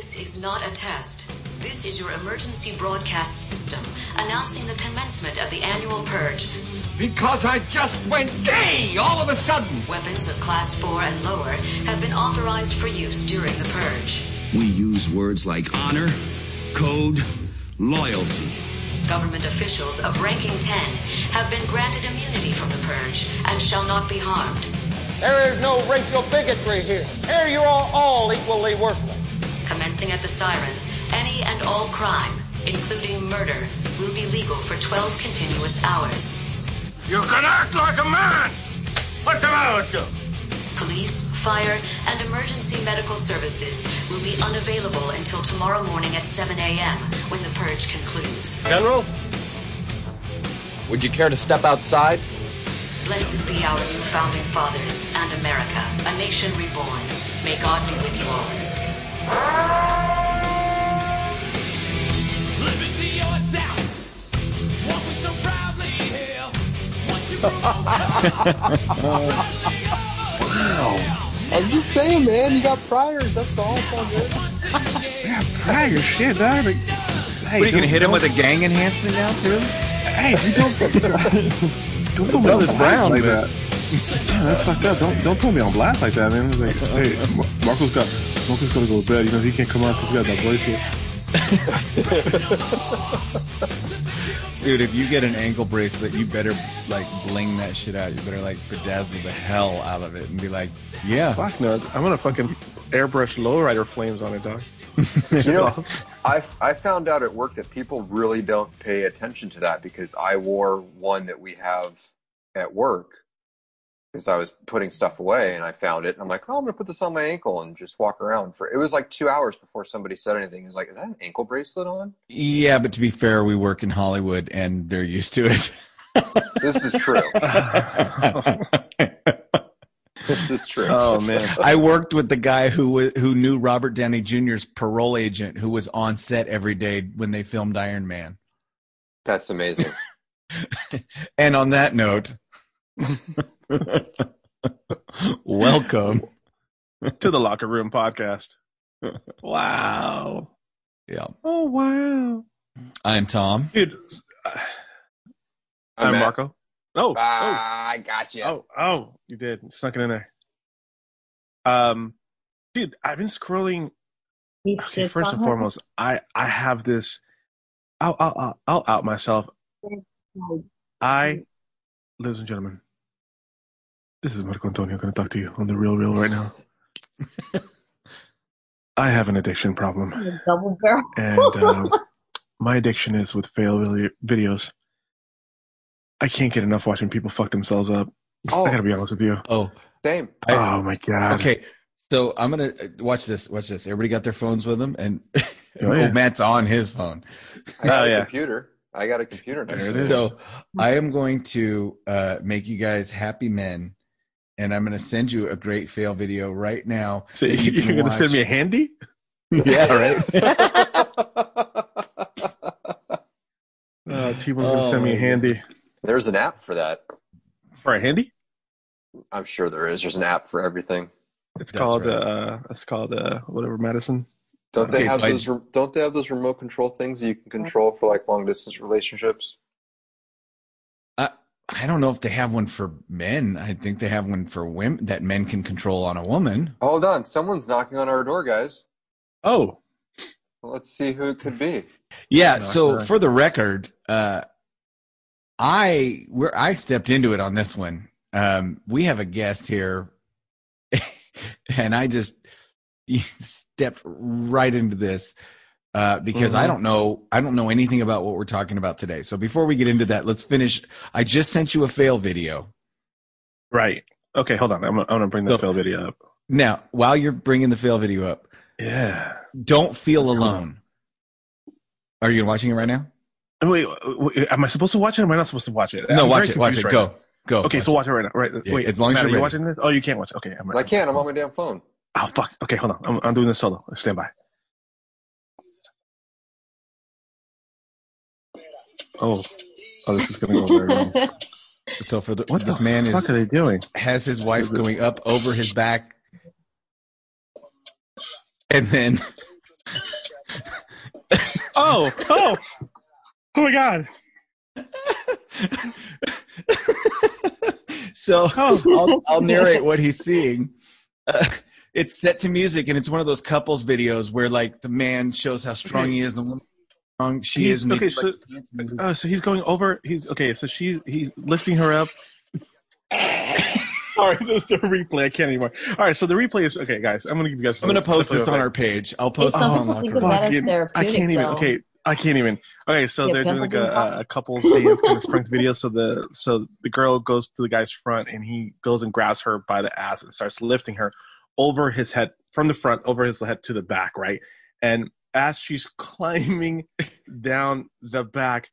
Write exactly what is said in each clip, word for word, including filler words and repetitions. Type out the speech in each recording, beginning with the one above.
This is not a test. This is your emergency broadcast system announcing the commencement of the annual purge. Because I just went gay all of a sudden. Weapons of class four and lower have been authorized for use during the purge. We use words like honor, code, loyalty. Government officials of ranking ten have been granted immunity from the purge and shall not be harmed. There is no racial bigotry here. Here you are all equally worthless. Commencing at the siren, any and all crime, including murder, will be legal for twelve continuous hours. You can act like a man. What's the matter with you? Police, fire, and emergency medical services will be unavailable until tomorrow morning at seven a.m. when the purge concludes. General, would you care to step outside? Blessed be our new founding fathers and America, a nation reborn. May God be with you all. Liberty or doubt, what we so proudly hail. Wow. I'm just saying, man, you got priors, that's all. It's all good. Yeah, prior shit, dog. Like, hey, what, are you gonna hit him with a gang enhancement now, too? Hey, you don't don't put me on blast like that. Yeah, that's fucked up. Don't don't put me on blast like that, man. It's like, hey, Marco's got Marco's gotta go to bed. You know he can't come out because he got that bracelet. Dude, if you get an ankle bracelet, you better like bling that shit out. You better like bedazzle the hell out of it and be like, yeah. Fuck no, I'm gonna fucking airbrush lowrider flames on it, dog. You know, I I found out at work that people really don't pay attention to that because I wore one that we have at work because I was putting stuff away and I found it and I'm like, oh, I'm gonna put this on my ankle and just walk around for. It was like two hours before somebody said anything. It was like, is that an ankle bracelet on? Yeah, but to be fair, we work in Hollywood and they're used to it. This is true. This is true. Oh man, I worked with the guy who who knew Robert Downey Junior's parole agent, who was on set every day when they filmed Iron Man. That's amazing. And on that note, welcome to the Locker Room Podcast. Wow. Yeah. Oh wow. I'm Tom. Dude, I'm, I'm Marco. Oh, ah, oh, I got you. Oh, oh, you did. Snuck it in there. Um, dude, I've been scrolling. Okay, first and foremost, I I have this. I'll I'll I'll, I'll out myself. I, ladies and gentlemen, this is Marco Antonio going to talk to you on the Real Real right now. I have an addiction problem, double barrel. and uh, my addiction is with fail videos. I can't get enough watching people fuck themselves up. Oh, I gotta be honest with you. Oh, same. I, oh my god. Okay, so I'm gonna watch this. Watch this. Everybody got their phones with them, and oh, yeah. Matt's on his phone. I got oh, a yeah. computer. I got a computer next to it. So I am going to uh, make you guys happy men, and I'm going to send you a great fail video right now. So you you're going to send me a handy? Yeah, right. uh, T-Bone's going to send me a handy. There's an app for that. For a handy? I'm sure there is. There's an app for everything. It's That's called right. uh, it's called uh, whatever medicine. Don't they Okay, have so I- those? Re- don't they have those remote control things that you can control for like long distance relationships? I I don't know if they have one for men. I think they have one for women that men can control on a woman. Hold on, someone's knocking on our door, guys. Oh, Well, let's see who it could be. Yeah. No, So no. for the record, uh, I where I stepped into it on this one. Um, we have a guest here, and I just stepped right into this uh, because Mm-hmm. I don't know I don't know anything about what we're talking about today. So before we get into that, let's finish. I just sent you a fail video. right. Okay, hold on. I'm, I'm going to bring the So- fail video up. Now, while you're bringing the fail video up, Yeah. don't feel alone. Are you watching it right now? Wait, wait, am I supposed to watch it or am I not supposed to watch it? No, I'm watch very it. Watch it. confused right Go. now. Go. Okay, watch so it. watch it right now. Right. Yeah, Wait, as long as Matt, you're are you ready. watching this? Oh, you can't watch it. Okay. I'm I can't. I'm on my damn phone. Oh, fuck. Okay, hold on. I'm, I'm doing this solo. Stand by. Oh. Oh, this is going to go very wrong. So for the What this the man fuck is are they doing? has his wife going up over his back, and then Oh, oh, oh my God. So Oh. I'll, I'll narrate what he's seeing. Uh, it's set to music, and it's one of those couples videos where like the man shows how strong he is, the woman how strong she He's- is. And they okay, do, so, like, dance moves. uh, so he's going over. He's okay. So she's he's lifting her up. Sorry, this is a replay. I can't anymore. All right, so the replay is okay, guys. I'm gonna give you guys. I'm gonna post this on our. our page. I'll post Some this on people Locker think Room. of that as Fucking- I therapeutic, can't even. though. Okay, I can't even. Okay, so Yeah, they're doing pimple like pop. a, a couples dance kind of strength video. So the so the girl goes to the guy's front, and he goes and grabs her by the ass and starts lifting her over his head from the front over his head to the back, right? And as she's climbing down the back,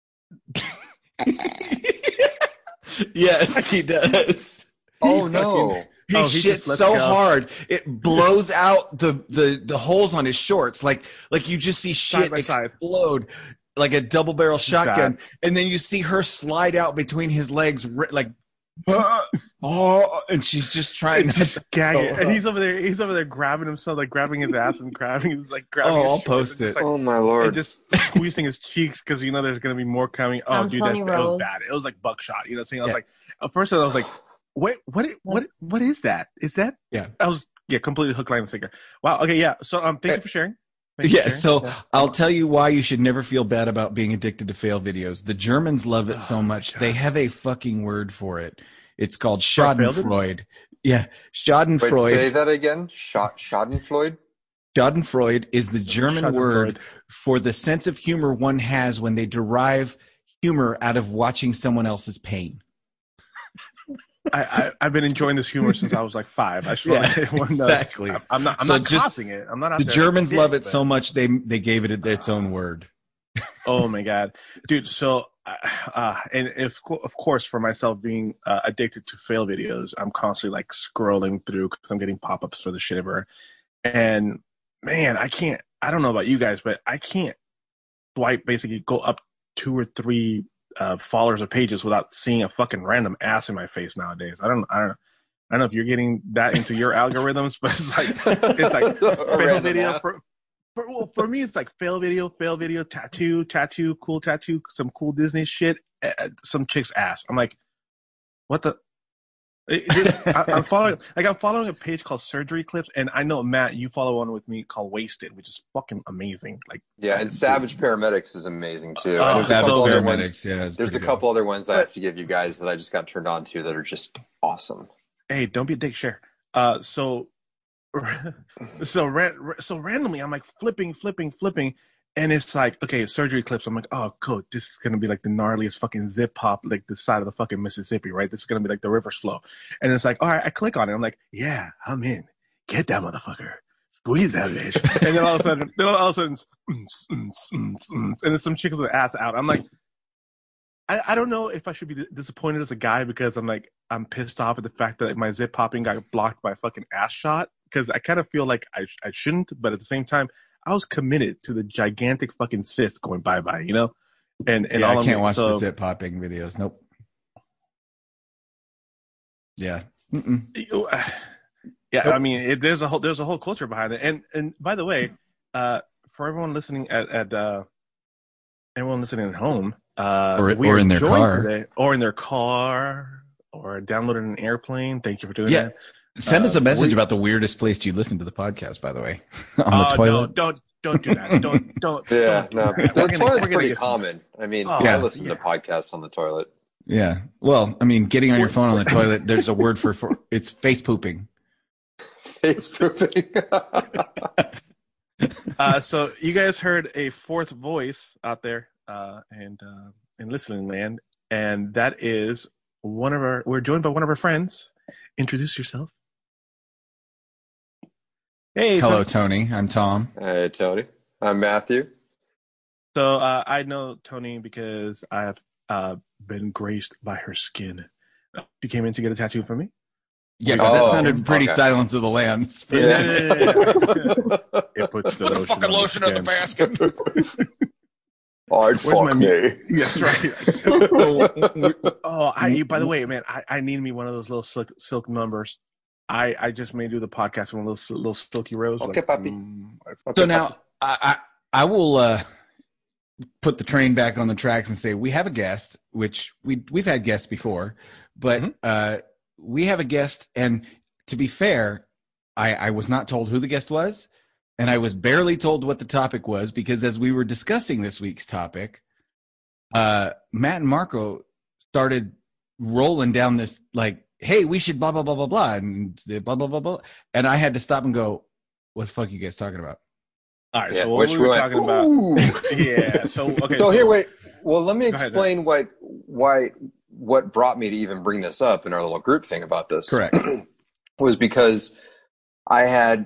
Yes, he does. Oh no! He Oh, he shits just lets so go. hard it blows out the, the the holes on his shorts. Like like you just see Side shit by side. explode like a double barrel is shotgun, bad. and then you see her slide out between his legs, ri- like "Ah, oh, and she's just trying it's to. just gagging, and he's over there. He's over there grabbing himself, like grabbing his ass and grabbing his like grabbing. Oh, his I'll shit, post and just, it. like, Oh my and lord! just squeezing his cheeks because you know there's gonna be more coming. Oh, Um, dude, Tony that, that was Rose. bad. It was like buckshot. You know what I'm saying? I was Yeah. like, at first I was like, wait, what? What? What is that? Is that? Yeah. I was yeah, completely hook, line, and sinker. Wow. Okay, yeah. So um, thank you for sharing. Thank you for Yeah, sharing. so Yeah. I'll tell you why you should never feel bad about being addicted to fail videos. The Germans love it so Oh, my much. God. They have a fucking word for it. It's called For fail Schadenfreude. Yeah, Wait, Schadenfreude. say that again. Schott, Schadenfreude. Schadenfreude is the German Schadenfreude. word for the sense of humor one has when they derive humor out of watching someone else's pain. I, I I've been enjoying this humor since I was like five. I swear, Yeah, everyone knows. exactly. I'm, I'm not. I'm So not just- causing it. I'm not. Out The there Germans like a love dick, it but- so much they they gave it its own word. Oh my god, dude! So, uh, uh, and if of course for myself being uh, addicted to fail videos, I'm constantly like scrolling through because I'm getting pop ups for the shit ever. And man, I can't. I don't know about you guys, but I can't swipe basically go up two or three uh, followers or pages without seeing a fucking random ass in my face nowadays. I don't. I don't. I don't know if you're getting that into your algorithms, but it's like it's like A fail random video ass. for, for well for me it's like fail video, fail video, tattoo, tattoo, cool tattoo, some cool Disney shit, uh, some chick's ass. I'm like, what the? It- it- I, I'm following like I'm following a page called Surgery Clips, and I know Matt, you follow one with me called Wasted, which is fucking amazing. Like, Yeah, and Savage Paramedics is amazing too. Oh, and there's a Savage couple other Paramedics, ones. yeah, it's There's a pretty good. couple other ones I have to give you guys that I just got turned on to that are just awesome. hey, don't be a dick, share. Uh, so, so, ran, so randomly, I'm like flipping, flipping, flipping, and it's like, okay, Surgery Clips. I'm like, oh, cool. This is gonna be like the gnarliest fucking zip hop, like the side of the fucking Mississippi, right? This is gonna be like the river's flow. And it's like, all right, I click on it. I'm like, yeah, I'm in. Get that motherfucker. Squeeze that bitch. And then all of a sudden, then all of a sudden, it's, mm, mm, mm, mm, and then some chick with her ass out. I'm like, I, I don't know if I should be disappointed as a guy because I'm like I'm pissed off at the fact that my zip popping got blocked by a fucking ass shot because I kind of feel like I I shouldn't, but at the same time I was committed to the gigantic fucking cyst going bye bye, you know. And and Yeah, all I I'm- can't watch so, the zip popping videos. Nope. Yeah. Mm-mm. Yeah, Nope. I mean it, there's a whole there's a whole culture behind it. And and by the way, uh, for everyone listening at at uh, everyone listening at home. Uh, Or- we or are in their joined car. today, or in their car, or downloading an airplane. Thank you for doing Yeah. that. Send us Uh, a message we- about the weirdest place you listen to the podcast, by the way. On the Uh, toilet. Don't, don't don't do that. Don't don't. Yeah, don't do no, that. the We're gonna- toilet's we're gonna pretty get some- common. I mean, Oh, I yeah. listen yeah. to podcasts on the toilet. Yeah. Well, I mean, getting on your phone on the toilet, there's a word for, for it's face pooping. Face pooping. Uh, so you guys heard a fourth voice out there, uh, and uh, in listening land, and that is one of our. We're joined by one of our friends. Introduce yourself. Hey, Hello, Tony. Tony. I'm Tom. Hey, Tony. I'm Matthew. So uh, I know Tony because I have uh, been graced by her skin. She came in to get a tattoo from me. Yeah, 'cause that Oh, sounded pretty okay. Silence of the Lambs. Yeah, yeah, yeah, yeah, yeah. It puts the Put the lotion fucking on the lotion on the skin. basket. I'd Where's my fuck mu- me. Yes, right. Oh, I. By the way, man, I, I need me one of those little silk silk numbers. I I just may do the podcast with a little little silky rose. Okay, like, puppy. mm, Okay, So now puppy. I, I I will uh, put the train back on the tracks and say we have a guest, which we we've had guests before, but Mm-hmm. uh, we have a guest, and to be fair, I, I was not told who the guest was, and I was barely told what the topic was because as we were discussing this week's topic, uh, Matt and Marco started rolling down this like, hey, we should blah blah blah blah blah, and blah blah blah blah, and I had to stop and go, what the fuck are you guys talking about? All right, Yeah, so what which we were we talking went, about? Yeah. So okay. So here, wait. Well, let me Go ahead, explain what why what brought me to even bring this up in our little group thing about this. Correct. Was because I had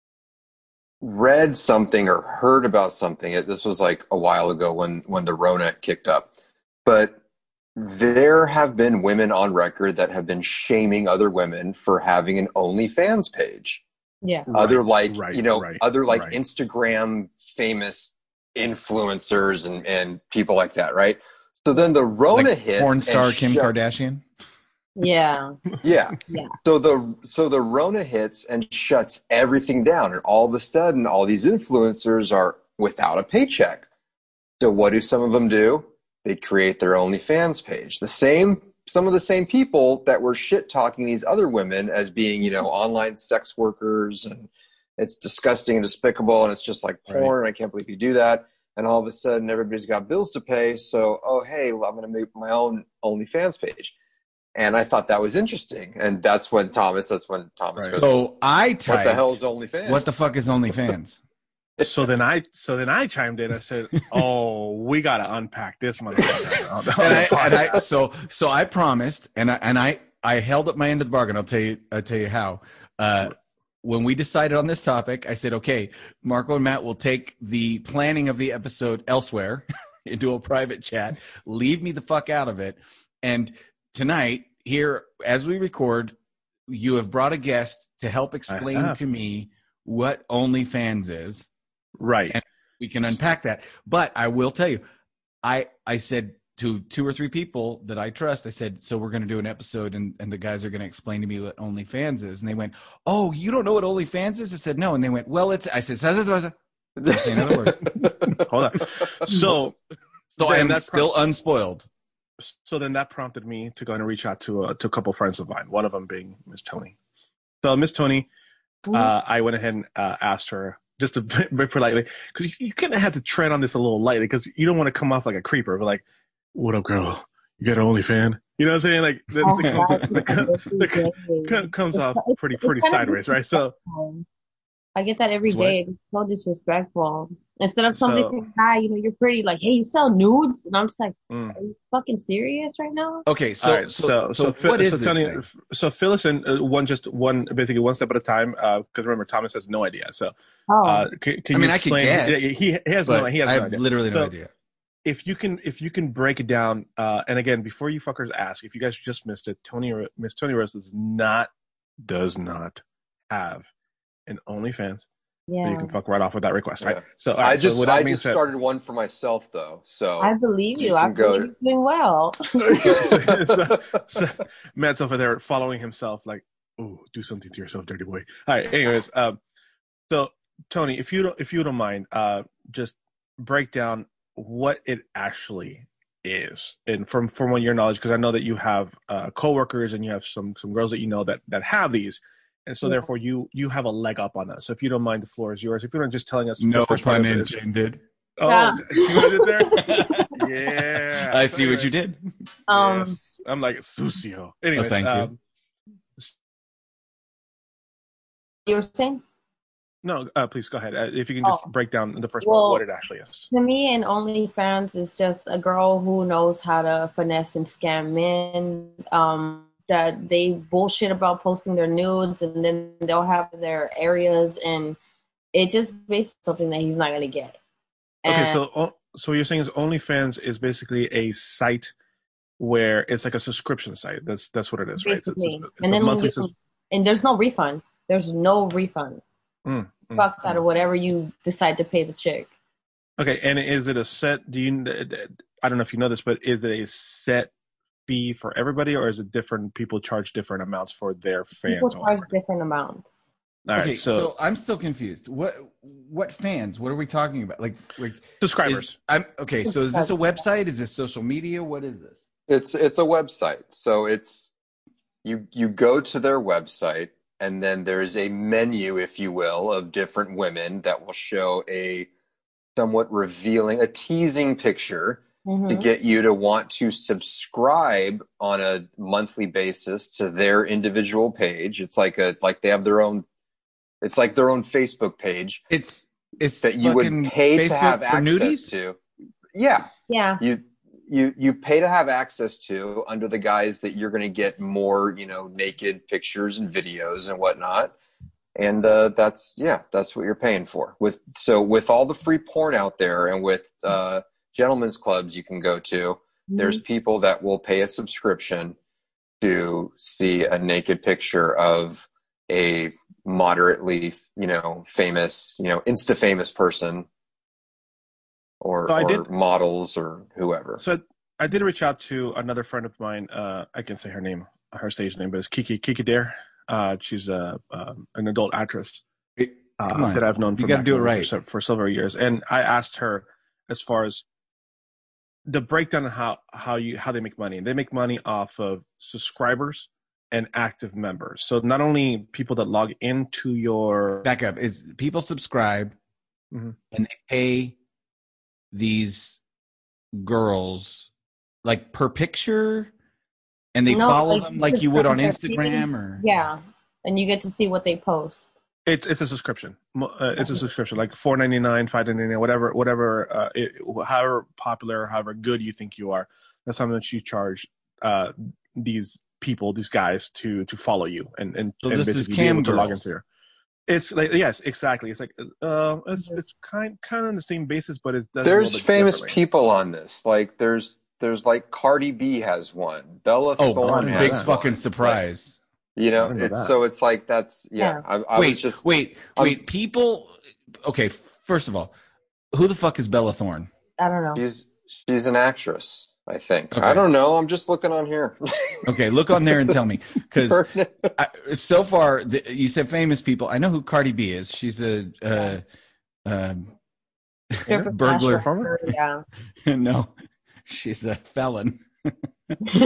read something or heard about something. It, this was like a while ago when when the Rona kicked up, but there have been women on record that have been shaming other women for having an OnlyFans page. Yeah. Other Right, like right, you know right, other like right. Instagram famous influencers and and people like that, right? So then the Rona Like hits porn star and Kim shut- Kardashian. Yeah. Yeah. Yeah. So the so the Rona hits and shuts everything down, and all of a sudden, all these influencers are without a paycheck. So what do some of them do? They create their OnlyFans page. The same, some of the same people that were shit talking these other women as being, you know, online sex workers, and it's disgusting and despicable, and it's just like porn. And I can't believe you do that. And all of a sudden, everybody's got bills to pay. So, oh hey, well, I'm going to make my own OnlyFans page. And I thought that was interesting. And that's when Thomas, that's when Thomas Right. goes, So I typed, what the hell is OnlyFans? What the fuck is OnlyFans? So then I so then I chimed in. I said, "Oh, we got to unpack this motherfucker." on the- on and, the I, and I, podcast. so so I promised, and I and I I held up my end of the bargain. I'll tell you. I'll tell you how. Uh, when we decided on this topic, I said, "Okay, Marco and Matt will take the planning of the episode elsewhere into a private chat. Leave me the fuck out of it." And tonight, here as we record, you have brought a guest to help explain have. to me what OnlyFans is. Right. And we can unpack that. But I will tell you, I I said to two or three people that I trust, I said, so we're going to do an episode and, and the guys are going to explain to me what OnlyFans is. And they went, oh, you don't know what OnlyFans is? I said, no. And they went, well, it's, I said, say another word. Hold on. So, So I then am that still unspoiled. so then that prompted me to go and reach out to a, to a couple friends of mine, one of them being Miss Tony. So Miss Tony, uh, I went ahead and uh, asked her just to very politely, because you, you kind of have to tread on this a little lightly because you don't want to come off like a creeper, but like, what up, girl? You got an OnlyFans? You know what I'm saying? Like, the, Oh, the, God. the, the, the, comes off pretty pretty It's kind of sideways, right? So, I get that every It's what? day. It's so disrespectful. Instead of somebody So- saying, hi, you know, you're pretty, like, hey, you sell nudes? And I'm just like, mm. are you fucking serious right now? Okay, so All right, so, so so, so, what Phil- is so this Tony, thing? so fill us in uh, one just one basically one step at a time because remember Thomas has no idea. So Oh, uh, can, can I mean, you I can explain? guess, yeah, he, he has But no he has I no have idea. literally no So- idea. If you can if you can break it down, uh, and again before you fuckers ask, if you guys just missed it, Tony Miss Tony Rose does not does not have an OnlyFans. yeah. So you can fuck right off with that request, right? Yeah. So all I right, so just with that I being just said- started one for myself though. So I believe you. You I can go- believe you're doing well. so, so Matt's over there following himself like, "Oh, do something to yourself, dirty boy." All right. Anyways, um, so Tony, if you don't, if you don't mind, uh, just break down what it actually is, and from from what your knowledge, because I know that you have uh, coworkers and you have some some girls that you know that that have these, and so Yeah. therefore you you have a leg up on that. So if you don't mind, the floor is yours. If you don't, just telling us the No first part pun of it is- intended. Oh, Yeah. you guys did there? Yeah. I So see what anyway. you did. Um, Yes. I'm like Sucio. Anyways, Oh, thank you. um, you were saying? no, uh, please go ahead. Uh, if you can just Oh. break down the first Well, part, what it actually is. To me, an OnlyFans is just a girl who knows how to finesse and scam men. Um, that they bullshit about posting their nudes, and then they'll have their areas, and it just basically something that he's not gonna get. Okay, And- so o- so what you're saying is OnlyFans is basically a site where it's like a subscription site. That's that's what it is, right? It's, it's, basically, it's and a then when monthly. you, sub- and there's no refund. There's no refund. Mm, mm, Fuck that, mm. or whatever you decide to pay the chick. Okay, and is it a set? Do you? I don't know if you know this, but is it a set fee for everybody, or is it different? People charge different amounts for their fans. People charge different amounts. All right, okay, so, so I'm still confused. What what fans? What are we talking about? Like like subscribers. Is, I'm okay. So is this a website? Is this social media? What is this? It's it's a website. So it's you you go to their website, and then there's a menu, if you will, of different women that will show a somewhat revealing, a teasing picture mm-hmm. to get you to want to subscribe on a monthly basis to their individual page. It's like a like they have their own. It's like their own Facebook page. It's it's that you would pay Facebook to have for access nudies? to. Yeah, yeah. You you you pay to have access to under the guise that you're going to get more, you know, naked pictures and videos and whatnot. And uh, that's yeah, that's what you're paying for. With so with all the free porn out there, and with uh, gentlemen's clubs you can go to, mm-hmm. there's people that will pay a subscription to see a naked picture of a moderately, you know, famous, you know, insta famous person, or, so I or did, models or whoever. So I did reach out to another friend of mine. Uh, I can say her name, her stage name, but it's Kiki Kiki Dare. Uh, she's a um, an adult actress uh, that I've known for, you gotta do it right. for, for several years. And I asked her as far as the breakdown of how how you how they make money. And they make money off of subscribers and active members. So not only people that log into your back up is people subscribe mm-hmm. and they pay these girls like per picture, and they no, follow like, them like you would on Instagram, or yeah, and you get to see what they post. It's it's a subscription. Uh, it's a subscription, like four ninety nine, five ninety nine, whatever, whatever. Uh, it, however popular, however good you think you are, that's how much you charge uh, these people, these guys, to to follow you and and, so and this basically is cam be able to girls. log into your. It's like yes, exactly. It's like uh, it's it's kind kind of on the same basis, but it does. There's famous people on this. Like there's there's like Cardi B has one. Bella oh, Thorne has big one. fucking surprise. Like, you know, know it's that. So it's like that's yeah. yeah. I, I wait, was just wait, um, wait. People. Okay, first of all, who the fuck is Bella Thorne? I don't know. She's she's an actress. I think. Okay. I don't know. I'm just looking on here. Okay, look on there and tell me. Because so far, the, you said famous people. I know who Cardi B is. She's a uh, uh, burglar. Yeah. No, she's a felon. Hey,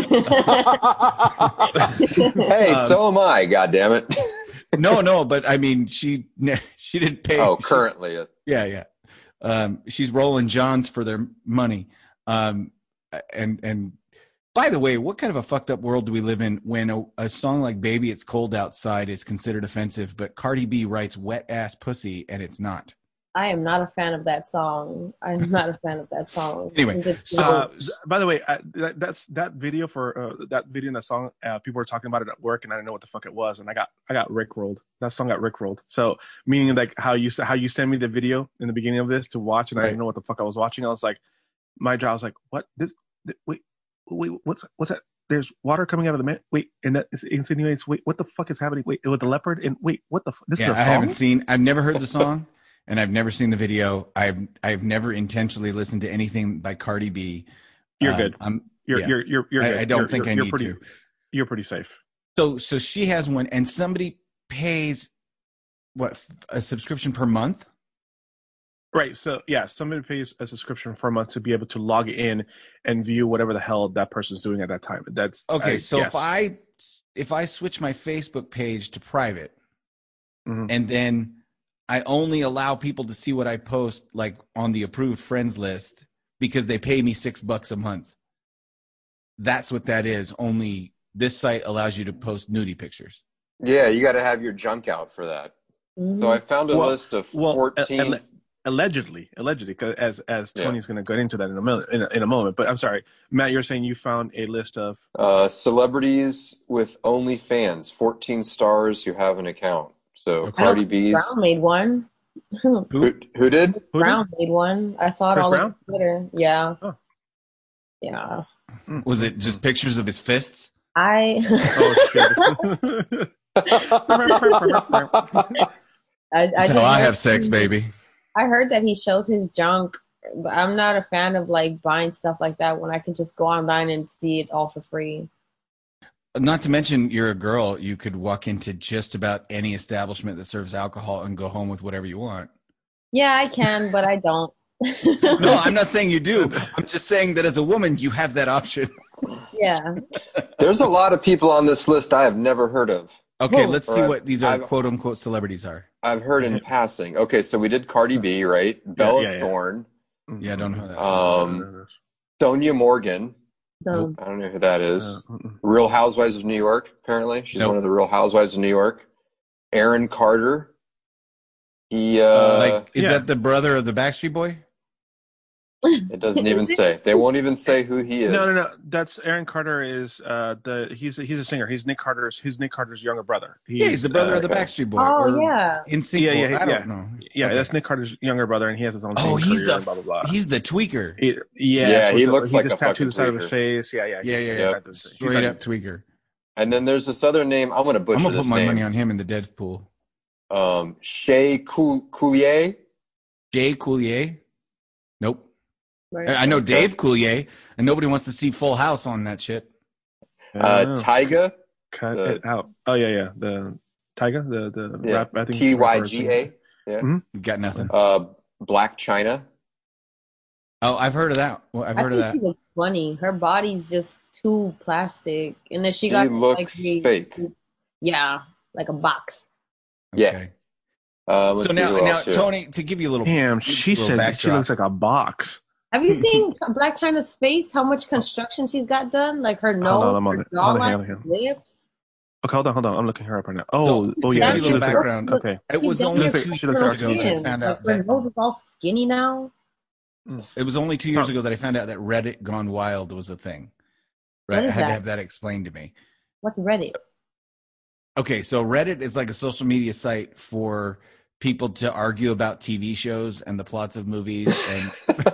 um, so am I. God damn it. no, no, but I mean, she she didn't pay. Oh, currently. Yeah, yeah. Um, she's rolling Johns for their money. Um, And and by the way, what kind of a fucked up world do we live in when a, a song like "Baby It's Cold Outside" is considered offensive, but Cardi B writes "wet ass pussy" and it's not? I am not a fan of that song. I'm not a fan of that song. Anyway, so uh, by the way, uh, that, that's that video for uh, that video and that song. Uh, people were talking about it at work, and I didn't know what the fuck it was, and I got I got rickrolled. That song got rickrolled. So meaning like how you how you sent me the video in the beginning of this to watch, and right. I didn't know what the fuck I was watching. I was like, my jaw was like, what this. Wait, wait, what's what's that? There's water coming out of the man. Wait, and that insinuates. Wait, what the fuck is happening? Wait, with the leopard. And wait, what the? This yeah, is a song? I haven't seen. I've never heard the song, and I've never seen the video. I've I've never intentionally listened to anything by Cardi B. You're um, good. I'm. You're yeah. you're you're. you're I, good. I don't you're, think you're, I you're need pretty, to. You're pretty safe. So so she has one, and somebody pays what a subscription per month. Right. So yeah, somebody pays a subscription for a month to be able to log in and view whatever the hell that person's doing at that time. That's okay. I, so yes. if I if I switch my Facebook page to private, mm-hmm. and then I only allow people to see what I post, like on the approved friends list, because they pay me six bucks a month. That's what that is. Only this site allows you to post nudie pictures. Yeah, you got to have your junk out for that. Mm-hmm. So I found a well, list of well, fourteen. Uh, Allegedly, allegedly, cause as as Tony's yeah. going to get into that in a minute, in a, in a moment. But I'm sorry, Matt, you're saying you found a list of uh, celebrities with OnlyFans, fourteen stars who have an account. So okay. Cardi B's. Brown made one. who, who did? Brown made one. I saw it Chris all Brown? over Twitter. Yeah. Oh. Yeah. Was it just pictures of his fists? I. oh shit. I, I That's how I have sex, baby. I heard that he shows his junk but I'm not a fan of like buying stuff like that when I can just go online and see it all for free. Not to mention, you're a girl. You could walk into just about any establishment that serves alcohol and go home with whatever you want. Yeah, I can, but I don't. No, I'm not saying you do. I'm just saying that as a woman, you have that option. Yeah. There's a lot of people on this list I have never heard of. Okay, let's see I've, what these are I've, quote unquote celebrities are. I've heard in passing. Okay, so we did Cardi B, right? Bella yeah, yeah. Thorne. Yeah, I don't know who that. Um, Sonia Morgan. So, I don't know who that is. Uh, Real Housewives of New York, apparently. She's Nope. one of the Real Housewives of New York. Aaron Carter. He, uh, Uh, like, is yeah. that the brother of the Backstreet Boy? it doesn't even say. They won't even say who he is. No, no, no. That's Aaron Carter. Is uh the he's he's a singer. He's Nick Carter's. He's Nick Carter's younger brother. He's, Yeah, he's the brother uh, of the Backstreet Boy. oh or yeah. In sync. Yeah, yeah, I yeah. don't know. Yeah, Okay. that's Nick Carter's younger brother, and he has his own. Oh, singing he's career the and blah blah blah. he's the tweaker. He- yeah, Yeah, so he the- looks he like just a tattooed the side of fucking his face. Yeah, yeah, Yeah, he's- yeah, he's yeah. got this- he's Straight got- up tweaker. And then there's this other name. I'm going to butcher I'm gonna this put my name. money on him in the dead pool. Um, Shea Coul- Coulier. Jay Coulier. Nope. Right. I know Dave Coulier, and nobody wants to see Full House on that shit. Uh, Oh, Tyga. cut the- it out. Oh yeah, yeah. The Tyga, the the Yeah. rap. I think T Y rapper G singer. A. Yeah. Mhm. Got nothing. Uh, Black China. Oh, I've heard of that. Well, I've I heard of think that. she looks funny. Her body's just too plastic, and then she She got looks like, fake. Yeah, like a box. Yeah. Okay. Uh, let's So see now, who now else here. Tony, to give you a little, Damn, she little says that she backdrop. looks like a box. Have you seen Black China's face? How much construction she's got done? Like her nose, Hold on, I'm on her it. Hold on, jawline, hold on, hold on. lips. Okay, hold on, hold on. I'm looking her up right now. Oh, So, oh to yeah, give you she a little looks like, background, okay. it was She's only done Looks two like- years she looks like ago that I Argentina. found Like, out her that nose is all skinny now. it was only two years Huh. ago that I found out that Reddit Gone Wild was a thing. What Right, I is had to that? have that explained to me. What's Reddit? Okay, so Reddit is like a social media site for people to argue about T V shows and the plots of movies, and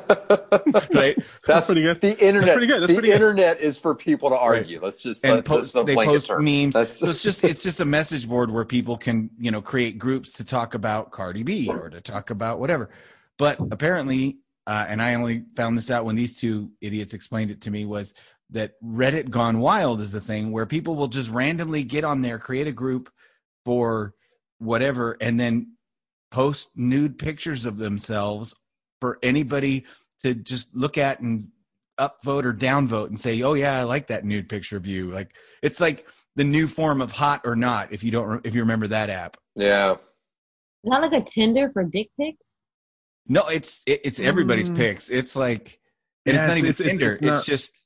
right, That's pretty good. The internet. That's pretty good. That's the pretty good. internet is for people to argue. Let's just and let, post that's the they blanket post term. memes. That's So it's just it's just a message board where people can, you know, create groups to talk about Cardi B or to talk about whatever. But apparently, uh, and I only found this out when these two idiots explained it to me, was that Reddit Gone Wild is the thing where people will just randomly get on there, create a group for whatever, and then post nude pictures of themselves for anybody to just look at and upvote or downvote and say, oh yeah, I like that nude picture of you. Like, it's like the new form of Hot or Not, if you don't, if you remember that app. yeah. Is that like a Tinder for dick pics? No, it's it, it's everybody's Mm. pics. It's like, and Yeah, it's not it's- even it's- it's- Tinder. it's It's, not- just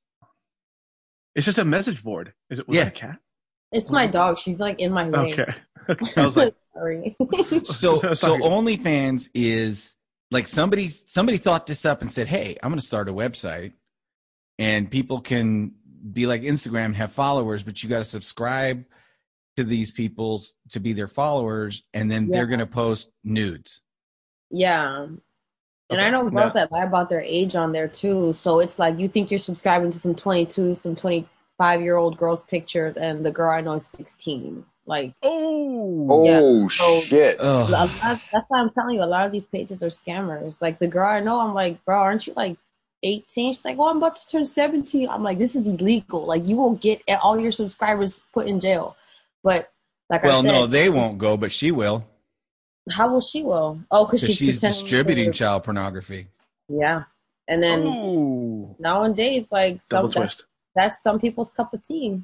It's just a message board. Is it? Was Yeah. that a cat? It's my dog. She's like in my way. Okay. I was like, Sorry. so. That's So not good. OnlyFans is like somebody somebody thought this up and said, hey, I'm going to start a website, and people can be like Instagram and have followers, but you got to subscribe to these people's to be their followers, and then Yeah. they're going to post nudes. Yeah. And Okay, I know now- girls that lie about their age on there too. So it's like you think you're subscribing to some twenty-two, some twenty-five year old girls' pictures, and the girl I know is sixteen. Like, oh, Oh So- shit. a Ugh. lot, that's why I'm telling you, a lot of these pages are scammers. Like the girl I know, I'm like, bro, aren't you like eighteen? She's like, oh, I'm about to turn seventeen. I'm like, this is illegal. Like, you will get all your subscribers put in jail. But like Well, I said, no, they won't go, but she will how will she will? Oh, because because she's, she's pretending distributing to- child pornography. Yeah, and then oh. nowadays, like Double some that's, twist. that's some people's cup of tea.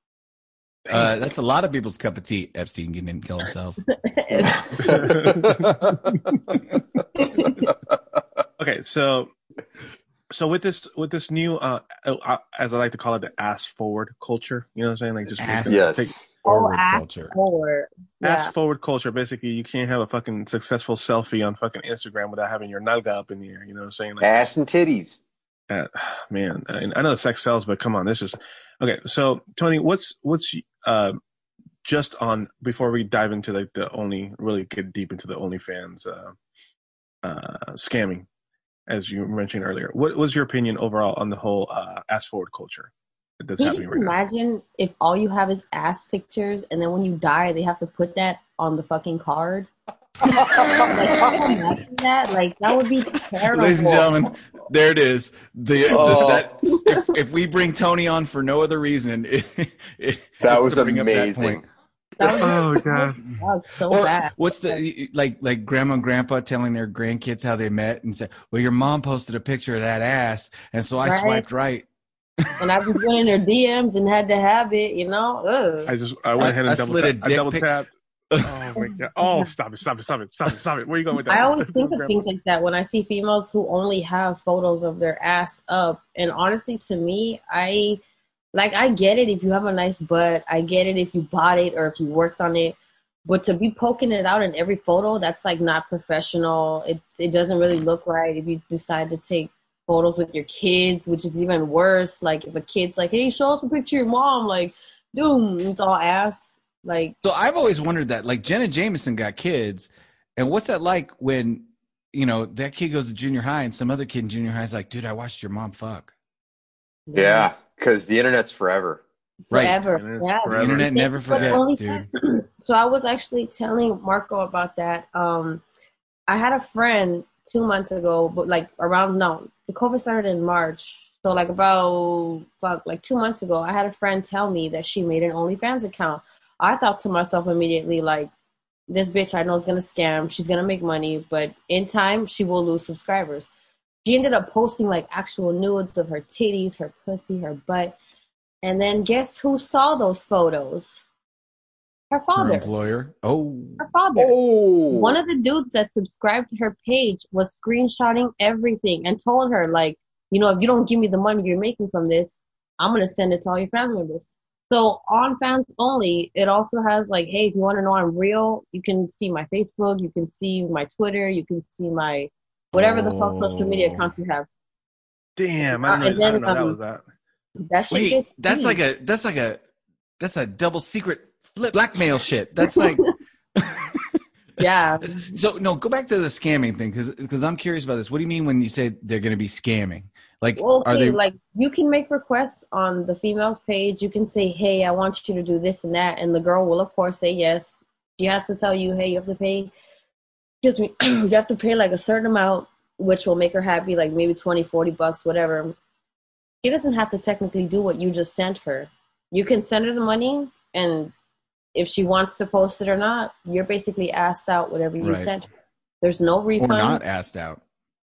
Uh, that's a lot of people's cup of tea. Epstein didn't kill himself. Okay, so so with this with this new uh, uh as I like to call it, the ass forward culture, you know what I'm saying? Like just Ass Yes. take forward ass culture. forward. Yeah. ass forward culture. Basically, you can't have a fucking successful selfie on fucking Instagram without having your nalga up in the air. You know what I'm saying? Like, Ass and titties. uh, man, I, I know sex sells, but come on, this is okay. So Tony, what's what's uh just on before we dive into like the only really get deep into the OnlyFans uh, uh, scamming, as you mentioned earlier. What was your opinion overall on the whole uh, ass forward culture that's Can you happening just right now? imagine if all you have is ass pictures, and then when you die, they have to put that on the fucking card? Imagine that, like that would be terrible. Ladies and gentlemen, there it is. The, Oh. the that if, if we bring Tony on for no other reason, it, it, That it's was to bring up that amazing. point. That would Oh god. suck so Or bad. what's the like like grandma and grandpa telling their grandkids how they met and said, well, your mom posted a picture of that ass, and so I Right. swiped right. And I was going in her D Ms and had to have it, you know. Ugh. I just I went ahead and I double slid a tapped. I dick double pic. tapped. Oh my god. Oh stop it, stop it, stop it, stop it, stop it. Where you going with that? I always think of things like that when I see females who only have photos of their ass up. And honestly, to me, I like I get it if you have a nice butt. I get it if you bought it or if you worked on it. But to be poking it out in every photo, that's like not professional. It it doesn't really look right. If you decide to take photos with your kids, which is even worse. Like if a kid's like, "Hey, show us a picture of your mom," like, dude, it's all ass. Like, So I've always wondered that. Like Jenna Jameson got kids, and what's that like when you know that kid goes to junior high and some other kid in junior high is like, "Dude, I watched your mom fuck." Yeah, because the internet's forever. forever. Right. Yeah, The internet never But forgets, only- dude. So I was actually telling Marco about that. Um, I had a friend two months ago, but like around no, the COVID started in March. So like about fuck, like two months ago, I had a friend tell me that she made an OnlyFans account. I thought to myself immediately, like, this bitch I know is gonna scam. She's gonna make money, but in time she will lose subscribers. She ended up posting like actual nudes of her titties, her pussy, her butt. And then guess who saw those photos? Her Her father. employer. Oh, Her father. Oh, One of the dudes that subscribed to her page was screenshotting everything and told her, like, you know, if you don't give me the money you're making from this, I'm going to send it to all your family members. So on Fans Only, it also has like, hey, if you want to know I'm real, you can see my Facebook, you can see my Twitter, you can see my whatever the fuck social media Oh. account you have. Damn, I Uh, didn't and know, I then, didn't know that um, was that. That shit wait, gets that's deep. like a that's like a that's a double secret flip blackmail shit. That's like yeah. so no. Go back to the scamming thing because because I'm curious about this. What do you mean when you say they're going to be scamming? Like, Well, are okay, they like you can make requests on the female's page. You can say, "Hey, I want you to do this and that," and the girl will, of course, say yes. She has to tell you, "Hey, you have to pay." Excuse me, you have to pay like a certain amount, which will make her happy, like maybe twenty, forty bucks, whatever. She doesn't have to technically do what you just sent her. You can send her the money, and if she wants to post it or not, you're basically asked out whatever you Right. sent her. There's no or refund. not asked out?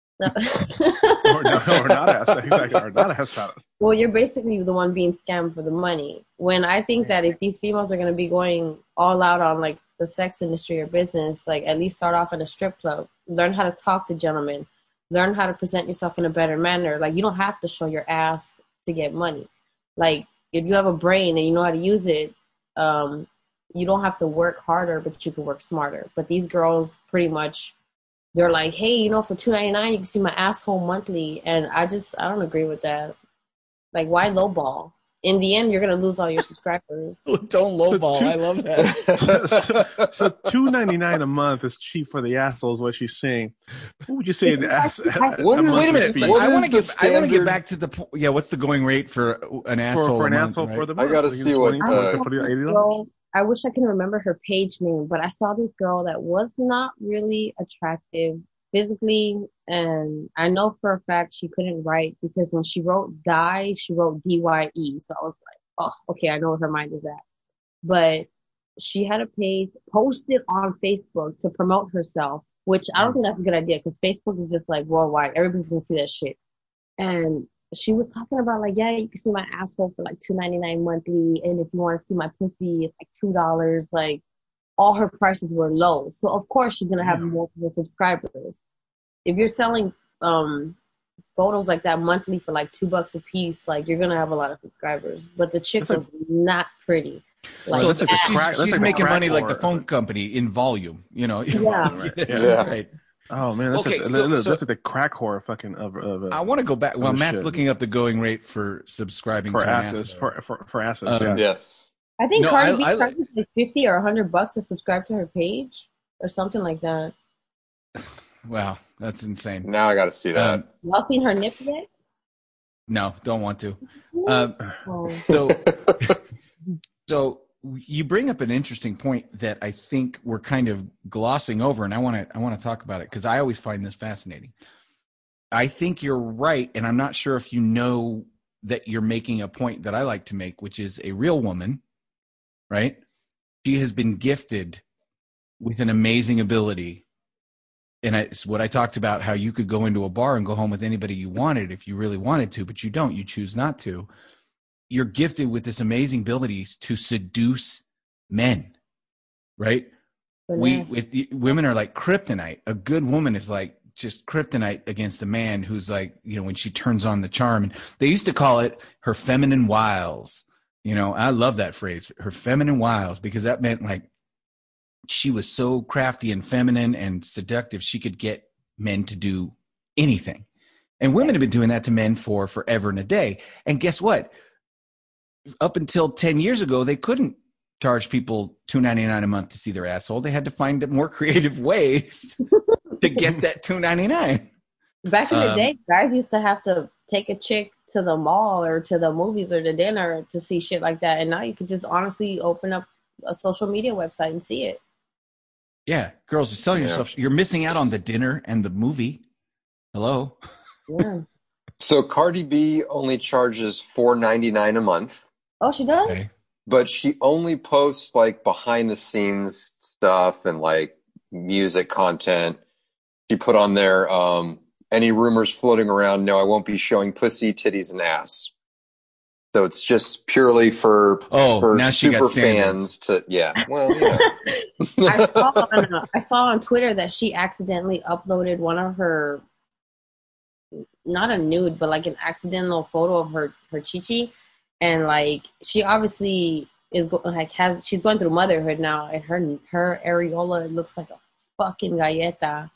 or, no, or not asked out. Exactly, or not asked out. Well, you're basically the one being scammed for the money. When I think that if these females are going to be going all out on like the sex industry or business, like at least start off in a strip club, learn how to talk to gentlemen, learn how to present yourself in a better manner. Like you don't have to show your ass to get money. Like if you have a brain and you know how to use it, um, you don't have to work harder, but you can work smarter. But these girls pretty much, they're like, hey, you know, for two ninety-nine, you can see my asshole monthly. And I just, I don't agree with that. Like, why lowball? In the end, you're going to lose all your subscribers. Don't lowball. two- I love that. so, so two ninety nine a month is cheap for the asshole, is what she's saying. What would you say an ass? What is- Wait a monthly minute. fee What I is want to the get. I want to get standard- back to the. po- Yeah, what's the going rate for an for, asshole? for an a month, asshole right? for the I month? gotta Like, see what, twenty, uh, twenty, eighty dollars? Girl, I wish I can remember her page name, but I saw this girl that was not really attractive physically, and I know for a fact she couldn't write because when she wrote die, she wrote D Y E. So I was like, oh, okay, I know where her mind is at. But she had a page posted on Facebook to promote herself, which I don't think that's a good idea because Facebook is just like worldwide. Everybody's gonna see that shit. And she was talking about like, yeah, you can see my asshole for like two ninety-nine monthly, and if you want to see my pussy, it's like two dollars. Like, all her prices were low, so of course she's gonna have multiple subscribers. If you're selling um photos like that monthly for like two bucks a piece, like you're gonna have a lot of subscribers. But the chick That's was not pretty. Like, so that's like the she's, crack- that's she's like the making crack money like the whore. phone company in volume. You know. Yeah. Yeah. Right. Oh man, that's, Okay, like, so- that's so- like the crack whore fucking of. of uh, I want to go back. Well, Oh, Matt's shit. looking up the going rate for subscribing for to an asses, asshole. for for for asses. Um, yeah. Yes. I think No, Cardi I- B I- charges like fifty or a hundred bucks to subscribe to her page or something like that. Wow, that's insane. Now I got to see that. Um, Y'all seen her nip yet? no, don't want to. Um, Oh. so, so you bring up an interesting point that I think we're kind of glossing over, and I want to I want to talk about it because I always find this fascinating. I think you're right, and I'm not sure if you know that you're making a point that I like to make, which is a real woman, right? She has been gifted with an amazing ability. And it's what I talked about, how you could go into a bar and go home with anybody you wanted if you really wanted to, but you don't. You choose not to. You're gifted with this amazing ability to seduce men, right? We with, women are like kryptonite. A good woman is like just kryptonite against a man who's like, you know, when she turns on the charm. And they used to call it her feminine wiles. You know, I love that phrase, her feminine wiles, because that meant like she was so crafty and feminine and seductive, she could get men to do anything. And women have been doing that to men for forever and a day. And guess what? Up until ten years ago, they couldn't charge people two ninety-nine a month to see their asshole. They had to find more creative ways to get that two ninety-nine. Back in the Um, day, guys used to have to take a chick to the mall or to the movies or to dinner to see shit like that. And now you could just honestly open up a social media website and see it. Yeah, girls, just telling Yeah. yourself you're missing out on the dinner and the movie. Hello. Yeah. So Cardi B only charges four ninety-nine a month, Oh, she does? Okay. but she only posts like behind the scenes stuff and like music content. She put on there, um, any rumors floating around, no, I won't be showing pussy, titties, and ass. So it's just purely for, Oh, for now she got super standards. fans to, yeah, well, you know. I saw, on, uh, I saw on Twitter that she accidentally uploaded one of her, not a nude, but like an accidental photo of her, her chichi. And like, she obviously is go- like, has, she's going through motherhood now, and her, her areola looks like a fucking galleta.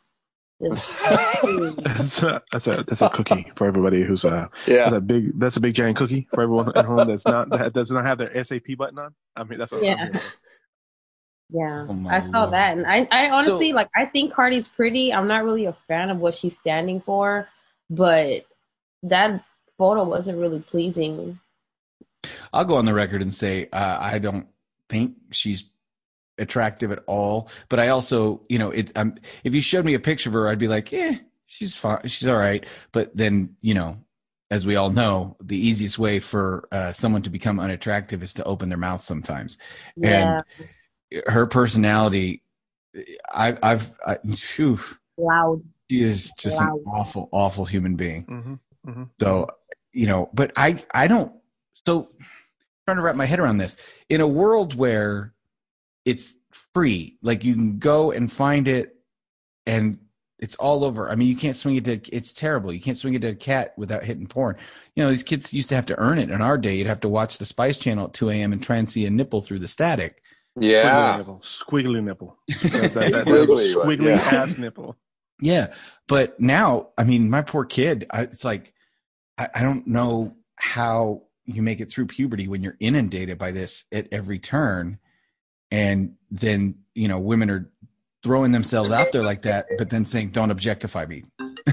That's a, that's a that's a cookie for everybody who's uh Yeah. that's a big that's a big giant cookie for everyone at home that's not that does not have their S A P button on. I mean that's what Yeah. I'm here for. Yeah, Oh my I saw Lord. that, and I, I honestly So- like. I think Cardi's pretty. I'm not really a fan of what she's standing for, but that photo wasn't really pleasing. I'll go on the record and say uh, I don't think she's attractive at all. But I also, you know, it. Um, if you showed me a picture of her, I'd be like, eh, she's fine, she's all right. But then, you know, as we all know, the easiest way for uh, someone to become unattractive is to open their mouth sometimes. Yeah, And her personality, I, I've, I, phew, loud. she is just Wow. an awful, awful human being. Mm-hmm, mm-hmm. So, you know, but I, I don't, so trying to wrap my head around this in a world where it's free, like you can go and find it and it's all over. I mean, you can't swing it to, it's terrible. You can't swing it to a cat without hitting porn. You know, these kids used to have to earn it. In our day, you'd have to watch the Spice Channel at two a.m. and try and see a nipple through the static. Squiggly Yeah. nipple, squiggly nipple, that, that, that, that Squiggly one, squiggly yeah. ass nipple. Yeah. But now, I mean, my poor kid, I, it's like, I, I don't know how you make it through puberty when you're inundated by this at every turn. And then, you know, women are throwing themselves out there like that, but then saying, don't objectify me.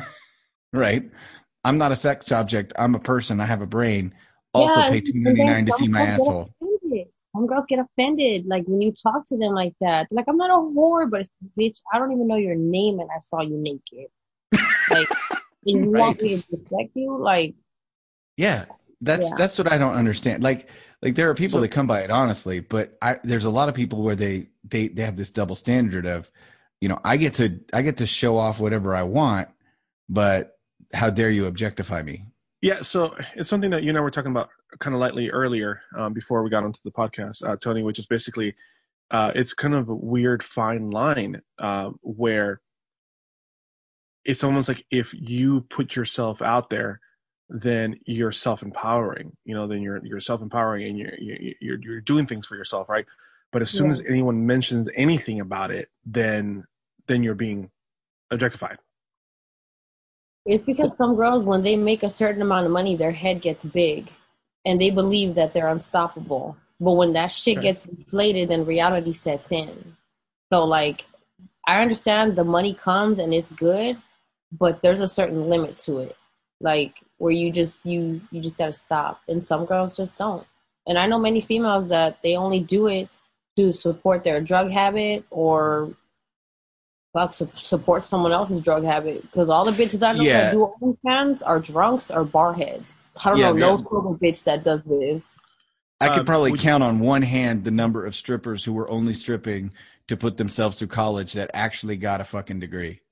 Right? I'm not a sex object. I'm a person. I have a brain. Also Yeah, pay and two ninety-nine to some see my girls get asshole. offended. Some girls get offended, like when you talk to them like that. They're like, I'm not a whore, but it's, bitch, I don't even know your name, and I saw you naked. Like, and you want Right. me to protect you? Like, Yeah. That's Yeah. that's what I don't understand. Like like there are people So- that come by it honestly, but I there's a lot of people where they they they have this double standard of, you know, I get to I get to show off whatever I want, but how dare you objectify me? Yeah, so it's something that you and I were talking about kind of lightly earlier um, before we got onto the podcast, uh, Tony, which is basically uh, it's kind of a weird fine line uh, where it's almost like if you put yourself out there, then you're self-empowering. You know, then you're you're self-empowering and you're you're you're doing things for yourself, right? But as soon Yeah. as anyone mentions anything about it, then then you're being objectified. it's because some girls, when they make a certain amount of money, their head gets big, and they believe that they're unstoppable. But when that shit Right. gets inflated, then reality sets in. So, like, I understand the money comes and it's good, but there's a certain limit to it. Like, where you just you you just gotta stop, and some girls just don't. And I know many females that they only do it to support their drug habit or fuck su- support someone else's drug habit. Because all the bitches I know Yeah. that do OnlyFans are drunks or barheads. I don't Yeah, know no they're- single bitch that does this. I could Um, probably would- count on one hand the number of strippers who were only stripping to put themselves through college that actually got a fucking degree.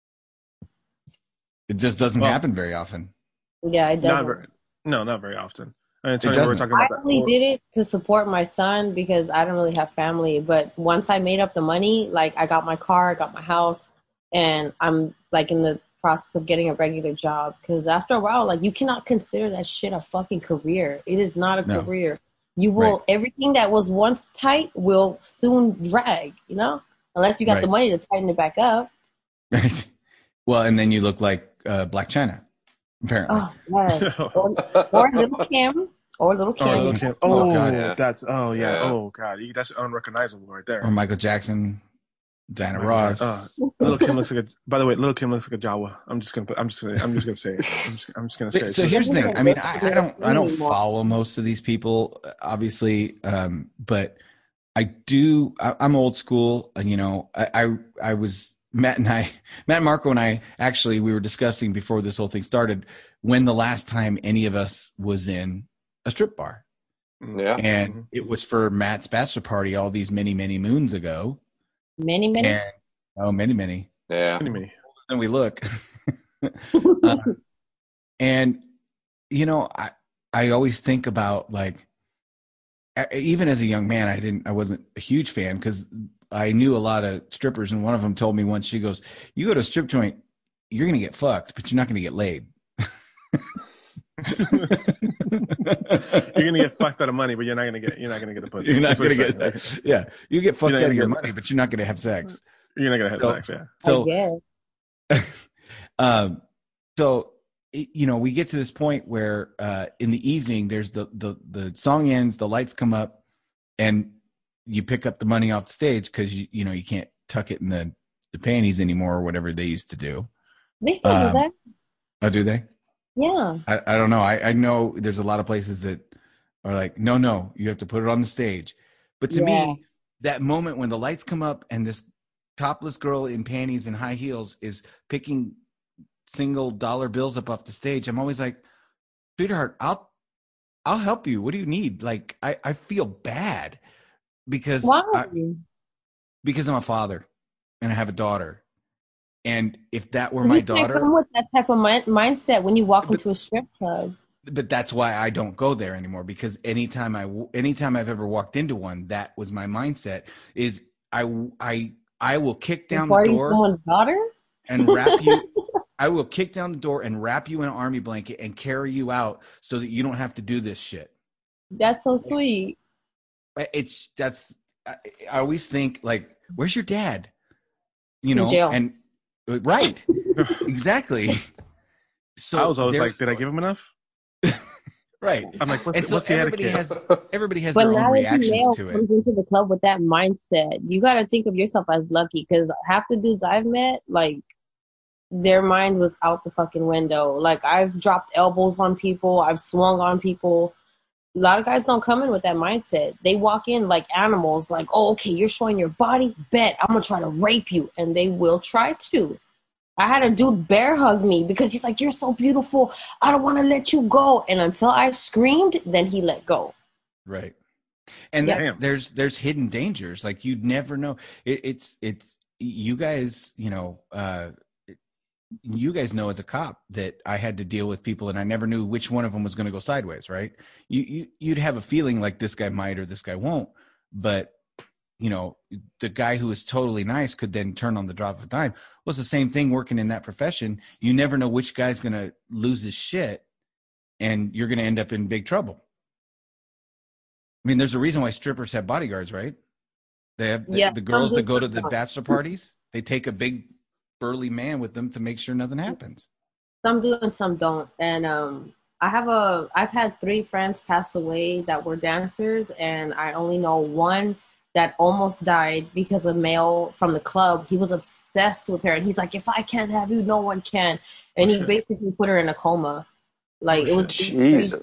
It just doesn't Well- happen very often. Yeah, it Not doesn't. very, no, not very often. And It Tony, we were doesn't. talking I about that. only Or- did it to support my son because I don't really have family. But once I made up the money, like I got my car, I got my house, and I'm like in the process of getting a regular job. Because after a while, like you cannot consider that shit a fucking career. It is not a No. career. You will Right. everything that was once tight will soon drag. You know, unless you got the Right. money to tighten it back up. Well, and then you look like uh, Black China, apparently. Oh yes, or, or little Kim, or little Kim. Oh, little Kim. Oh, Oh, God. Yeah. that's oh yeah. Yeah. Oh god, You- that's unrecognizable right there. Or Michael Jackson, Diana Oh my Ross. God. Uh, Little Kim looks like a. By the way, Little Kim looks like a Jawa. I'm just gonna. Put, I'm just. Gonna, I'm just gonna say it. I'm just, I'm just gonna say Wait, it. so here's the thing. I mean, I, I don't, I don't follow most of these people, obviously, um, but I do. I, I'm old school. uh, You know, I, I, I was Matt and I, Matt and Marco and I. Actually, we were discussing before this whole thing started when the last time any of us was in a strip bar, Yeah. and Mhm. it was for Matt's bachelor party all these many, many moons ago. Many, many. And oh, many, many. Yeah. Enemy. Than we look. uh, and you know, I I always think about like, a- even as a young man, I didn't, I wasn't a huge fan because I knew a lot of strippers, and one of them told me once, she goes, "You go to a strip joint, you're gonna get fucked, but you're not gonna get laid." You're gonna get fucked out of money, but you're not gonna get. You're not gonna get the pussy. You're not That's what gonna it's get saying. that. Yeah, you get fucked You're not out of gonna your get- money, but you're not gonna have sex. You're not gonna have So- sex. Yeah. So, I guess. um, so it- you know, we get to this point where uh, in the evening, there's the the the song ends, the lights come up, and you pick up the money off the stage because you you know you can't tuck it in the the panties anymore or whatever they used to do. They still Um, do that. Oh, do they? Yeah. I, I don't know. I, I know there's a lot of places that are like, no, no, you have to put it on the stage. But to Yeah. me, that moment when the lights come up and this topless girl in panties and high heels is picking single dollar bills up off the stage, I'm always like, sweetheart, I'll I'll help you. What do you need? Like, I, I feel bad because Why? I, because I'm a father and I have a daughter. And if that were You my can't daughter, come with that type of mi- mindset when you walk But- into a strip club. but that's why I don't go there anymore, because anytime I anytime I've ever walked into one, that was my mindset is I I I will kick down Before the you door someone's daughter? and wrap you I will kick down the door and wrap you in an army blanket and carry you out so that you don't have to do this shit. That's so sweet. It's that's I, I always think like, where's your dad? You In know, jail. and right. Exactly. So I was always there- like, did I give him enough? right. I'm like, what's, And the, so what's the everybody etiquette? has everybody has But their own now that reactions male to it. comes into the club with that mindset, you got to think of yourself as lucky because half the dudes I've met, like, their mind was out the fucking window. Like, I've dropped elbows on people, I've swung on people. A lot of guys don't come in with that mindset. They walk in like animals, like, oh, okay, you're showing your body? Bet, I'm going to try to rape you. And they will try to. I had a dude bear hug me because he's like, you're so beautiful. I don't want to let you go. And until I screamed, then he let go. Right. And Yeah. that's Damn. there's there's hidden dangers. Like you'd never know. It, it's it's you guys, you know, uh you guys know as a cop that I had to deal with people and I never knew which one of them was going to go sideways, right? You, you you'd have a feeling like this guy might or this guy won't, but you know, the guy who is totally nice could then turn on the drop of a dime. Well, it's the same thing working in that profession. You never know which guy's going to lose his shit and you're going to end up in big trouble. I mean, there's a reason why strippers have bodyguards, right? They have the, Yeah, the girls some that do, go to some the don't. bachelor parties. They take a big burly man with them to make sure nothing happens. Some do and some don't. And um, I have a, I've had three friends pass away that were dancers, and I only know one that almost died because a male from the club, he was obsessed with her, and he's like, if I can't have you, no one can. And he basically put her in a coma. Like, it was Jesus.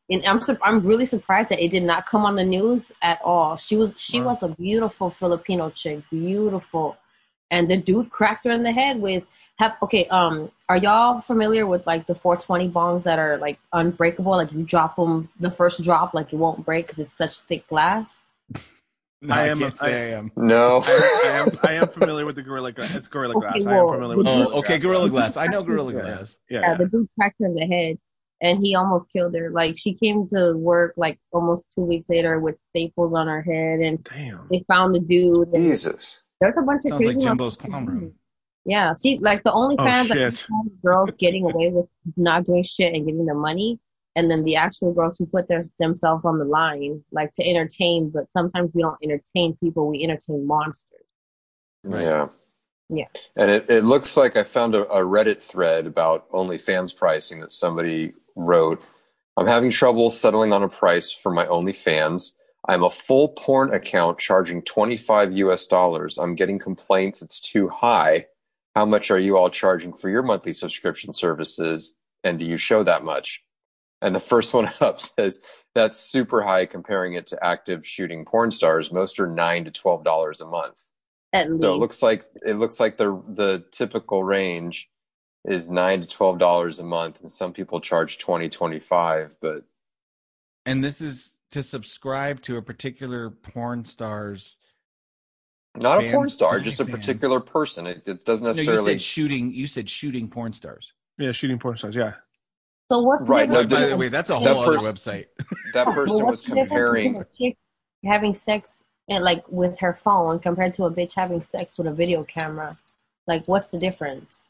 And I'm sur- I'm really surprised that it did not come on the news at all. She was she Wow. was a beautiful Filipino chick, beautiful, and the dude cracked her in the head with. Have, okay, um, are y'all familiar with like the four twenty bongs that are like unbreakable? Like you drop them, the first drop, like it won't break because it's such thick glass. No, I I, am- can't I- say I am. No. I, I am I am familiar with the Gorilla Glass. It's Gorilla Okay, Glass. I am well, familiar with the- Oh, Gorilla okay, Glass. Gorilla Glass. I know Gorilla Yeah, Glass. Yeah, Yeah, yeah. the dude cracked her in the head, and he almost killed her. Like she came to work like almost two weeks later with staples on her head, and Damn. they found the dude. And Jesus. there's a bunch of Sounds like crazy Jumbo's Clown Room. Yeah, see, like the only Oh, fans shit. that have girls getting away with not doing shit and getting the money, and then the actual girls who put their, themselves on the line, like to entertain. But sometimes we don't entertain people; we entertain monsters. Right. Yeah. Yeah. And it, it looks like I found a, a Reddit thread about OnlyFans pricing that somebody wrote. I'm having trouble settling on a price for my OnlyFans. I'm a full porn account charging twenty-five U S dollars. I'm getting complaints it's too high. How much are you all charging for your monthly subscription services? And do you show that much? And the first one up says that's super high comparing it to active shooting porn stars. Most are nine to twelve dollars a month. At least. So it looks like it looks like the the typical range is nine to twelve dollars a month, and some people charge twenty, twenty-five. But And this is to subscribe to a particular porn star's. not Fans, a porn star, just a OnlyFans. particular person. It, it doesn't No, you necessarily. said shooting. You said shooting porn stars. Yeah, shooting porn stars. Yeah. So what's Right, the no, difference? By the way, that's a that whole other pers- website. that But person what's was the difference comparing. between a chick having sex and like with her phone compared to a bitch having sex with a video camera. Like, what's the difference?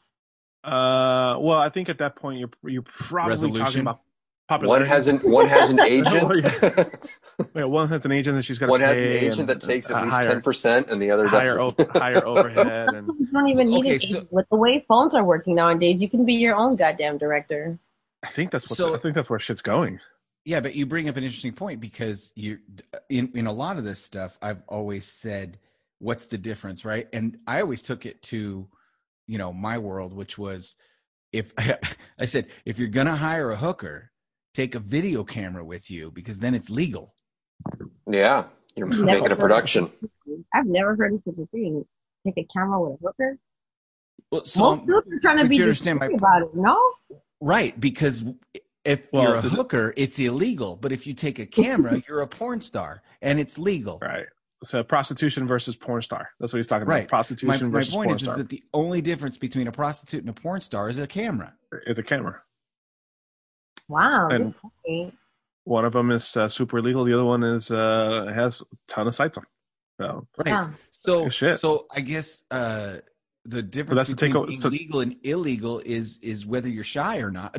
Uh, well, I think at that point you're you're probably Resolution? talking about One popularity. has an one has an agent. Yeah, one has an agent that she's got to One pay. has an agent and that takes at a least higher, ten percent, and the other higher, doesn't. o- higher overhead. And You don't even need Okay, an so- agent. With the way phones are working nowadays, you can be your own goddamn director. I think that's what So- I think that's where shit's going. Yeah, but you bring up an interesting point because you, in in a lot of this stuff, I've always said, "What's the difference?" Right? And I always took it to, you know, my world, which was, if I said, if you're gonna hire a hooker, take a video camera with you because then it's legal. Yeah, you're Never making a heard production. of- I've never heard of such a thing. Take a camera with a hooker. Well, so, Most dudes are trying to but be you discreet understand my- about it. No, right? Because if Well, you're a the- hooker, it's illegal. But if you take a camera, you're a porn star, and it's legal. Right. So prostitution versus porn star. That's what he's talking Right. about. Prostitution My, my versus point porn is, is star. that the only difference between a prostitute and a porn star is a camera. It's a camera. wow, And- good point. One of them is uh, super illegal. The other one is uh, has a ton of sites on. So Right. Yeah. So, Shit. so I guess uh, the difference that's the between takeover- being so- legal and illegal is is whether you're shy or not.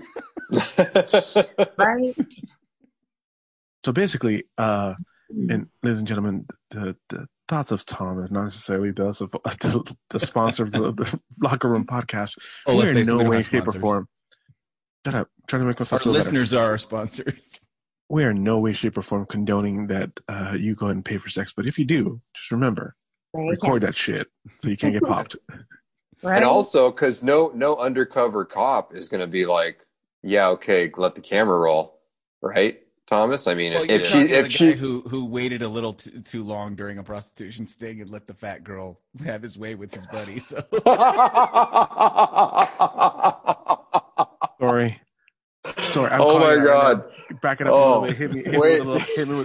Right? so basically, uh, and ladies and gentlemen, the, the thoughts of Tom are not necessarily those of the, the sponsor of the, the Locker Room podcast. Oh, let's We're in face it, no we don't way, have shape, or sponsors. form. Shut up. I'm trying to make Our myself feel better. listeners are our sponsors. We are in no way, shape, or form condoning that uh, you go ahead and pay for sex. But if you do, just remember, Right. record that shit so you can't get popped. Right? And also, because no no undercover cop is going to be like, yeah, okay, let the camera roll, right, Thomas? I mean, Well, if, you're if she talking if the she guy who who waited a little too, too long during a prostitution sting and let the fat girl have his way with his buddy. So Story. Story. I'm oh calling my it out right god. now. Back it up Oh, a little bit. Hit me, hit me wait. with a little. Hit me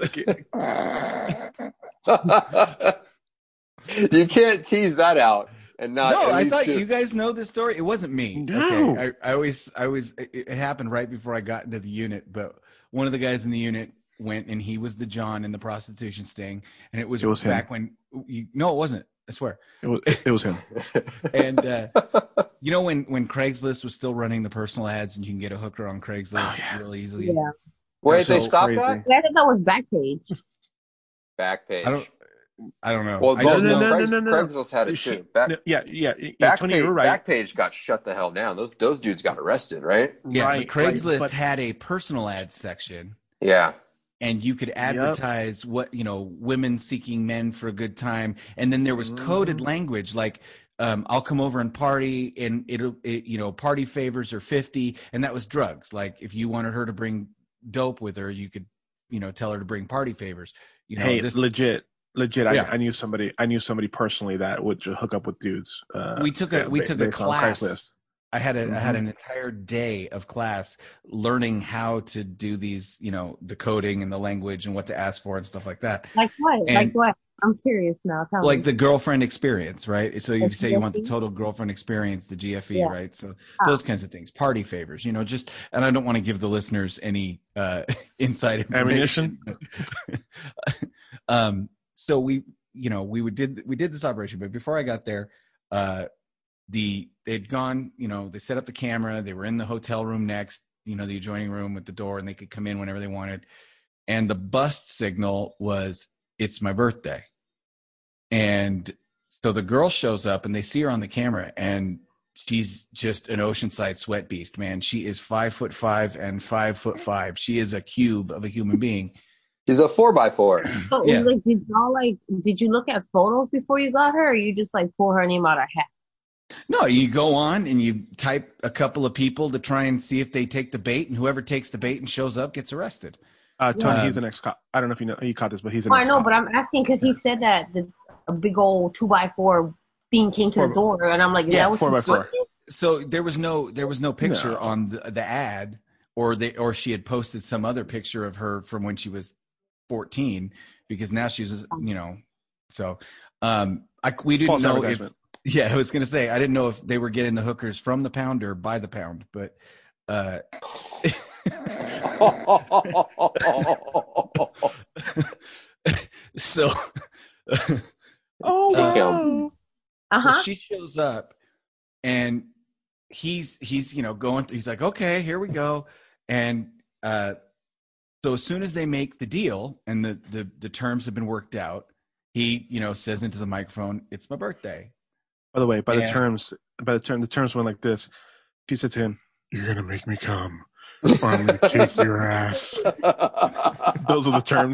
with a. You can't tease that out and not. no, at I least thought do- you guys know this story. It wasn't me. No. Okay. I, I always, I was. It, it happened right before I got into the unit, but one of the guys in the unit went, and he was the John in the prostitution sting, and it was, It was him. back when. You, no, it wasn't. I swear. It was. It was him. And uh, you know when when Craigslist was still running the personal ads, and you can get a hooker on Craigslist Oh, yeah. really easily. Yeah. Wait, they So stopped crazy. that I thought that was Backpage. back page. I don't. I don't know. Well, I no, just no, know- no, no, no, no. Craigslist had it She- too. Back, no, yeah, yeah. yeah, back, Tony, page, you're right. back page got shut the hell down. Those those dudes got arrested, right? Yeah, right, but Craigslist right, but- had a personal ad section, Yeah. and you could advertise what you know, women seeking men for a good time, and then there was coded Mhm. language like, um, "I'll come over and party, and it'll, it, you know, party favors are fifty," and that was drugs. Like if you wanted her to bring dope with her, you could, you know, tell her to bring party favors. You know, hey, this, legit, legit. Yeah. I, I knew somebody. I knew somebody personally that would just hook up with dudes. Uh, we took a we ba- took a based on class. Craigslist. I had a Mhm. I had an entire day of class learning how to do these, you know, the coding and the language and what to ask for and stuff like that. Like what? And- like what? I'm curious now. Tell Like me. the girlfriend experience, right? So you The say you want the G F E? total girlfriend experience, the G F E, Yeah. right? So Ah. those kinds of things, party favors, you know, just, and I don't want to give the listeners any uh, inside information. um, so we, you know, we would did we did this operation, but before I got there, uh, the they'd gone, you know, they set up the camera, they were in the hotel room next, you know, the adjoining room with the door, and they could come in whenever they wanted, and the bust signal was, "It's my birthday." And so the girl shows up and they see her on the camera, and she's just an oceanside sweat beast, man. She is five foot five and five foot five. She is a cube of a human being. He's a four by four. So, Yeah. like, did y'all like? Did you look at photos before you got her, or you just like pull her name out of hat? No, you go on and you type a couple of people to try and see if they take the bait, and whoever takes the bait and shows up gets arrested. Uh, Tony, Yeah. he's an ex-cop. I don't know if you know you caught this, but he's an Oh, I ex-cop. know, but I'm asking because he said that the a big old two by four thing came to Four- the door, and I'm like, is Yeah, that what four you by four. said? So there was no there was no picture No. on the, the ad, or they or she had posted some other picture of her from when she was fourteen, because now she's, you know, so um I we didn't False know if advertisement. yeah I was gonna say I didn't know if they were getting the hookers from the pound or by the pound, but uh so Oh, Uh, wow. Uh huh. So she shows up, and he's he's you know going he's like, okay, here we go. And uh so as soon as they make the deal and the the, the terms have been worked out, he you know says into the microphone, "It's my birthday." By the way, by the And- terms, by the term, the terms went like this. She said to him, "You're gonna make me come, or I'm gonna kick your ass." Those are the terms.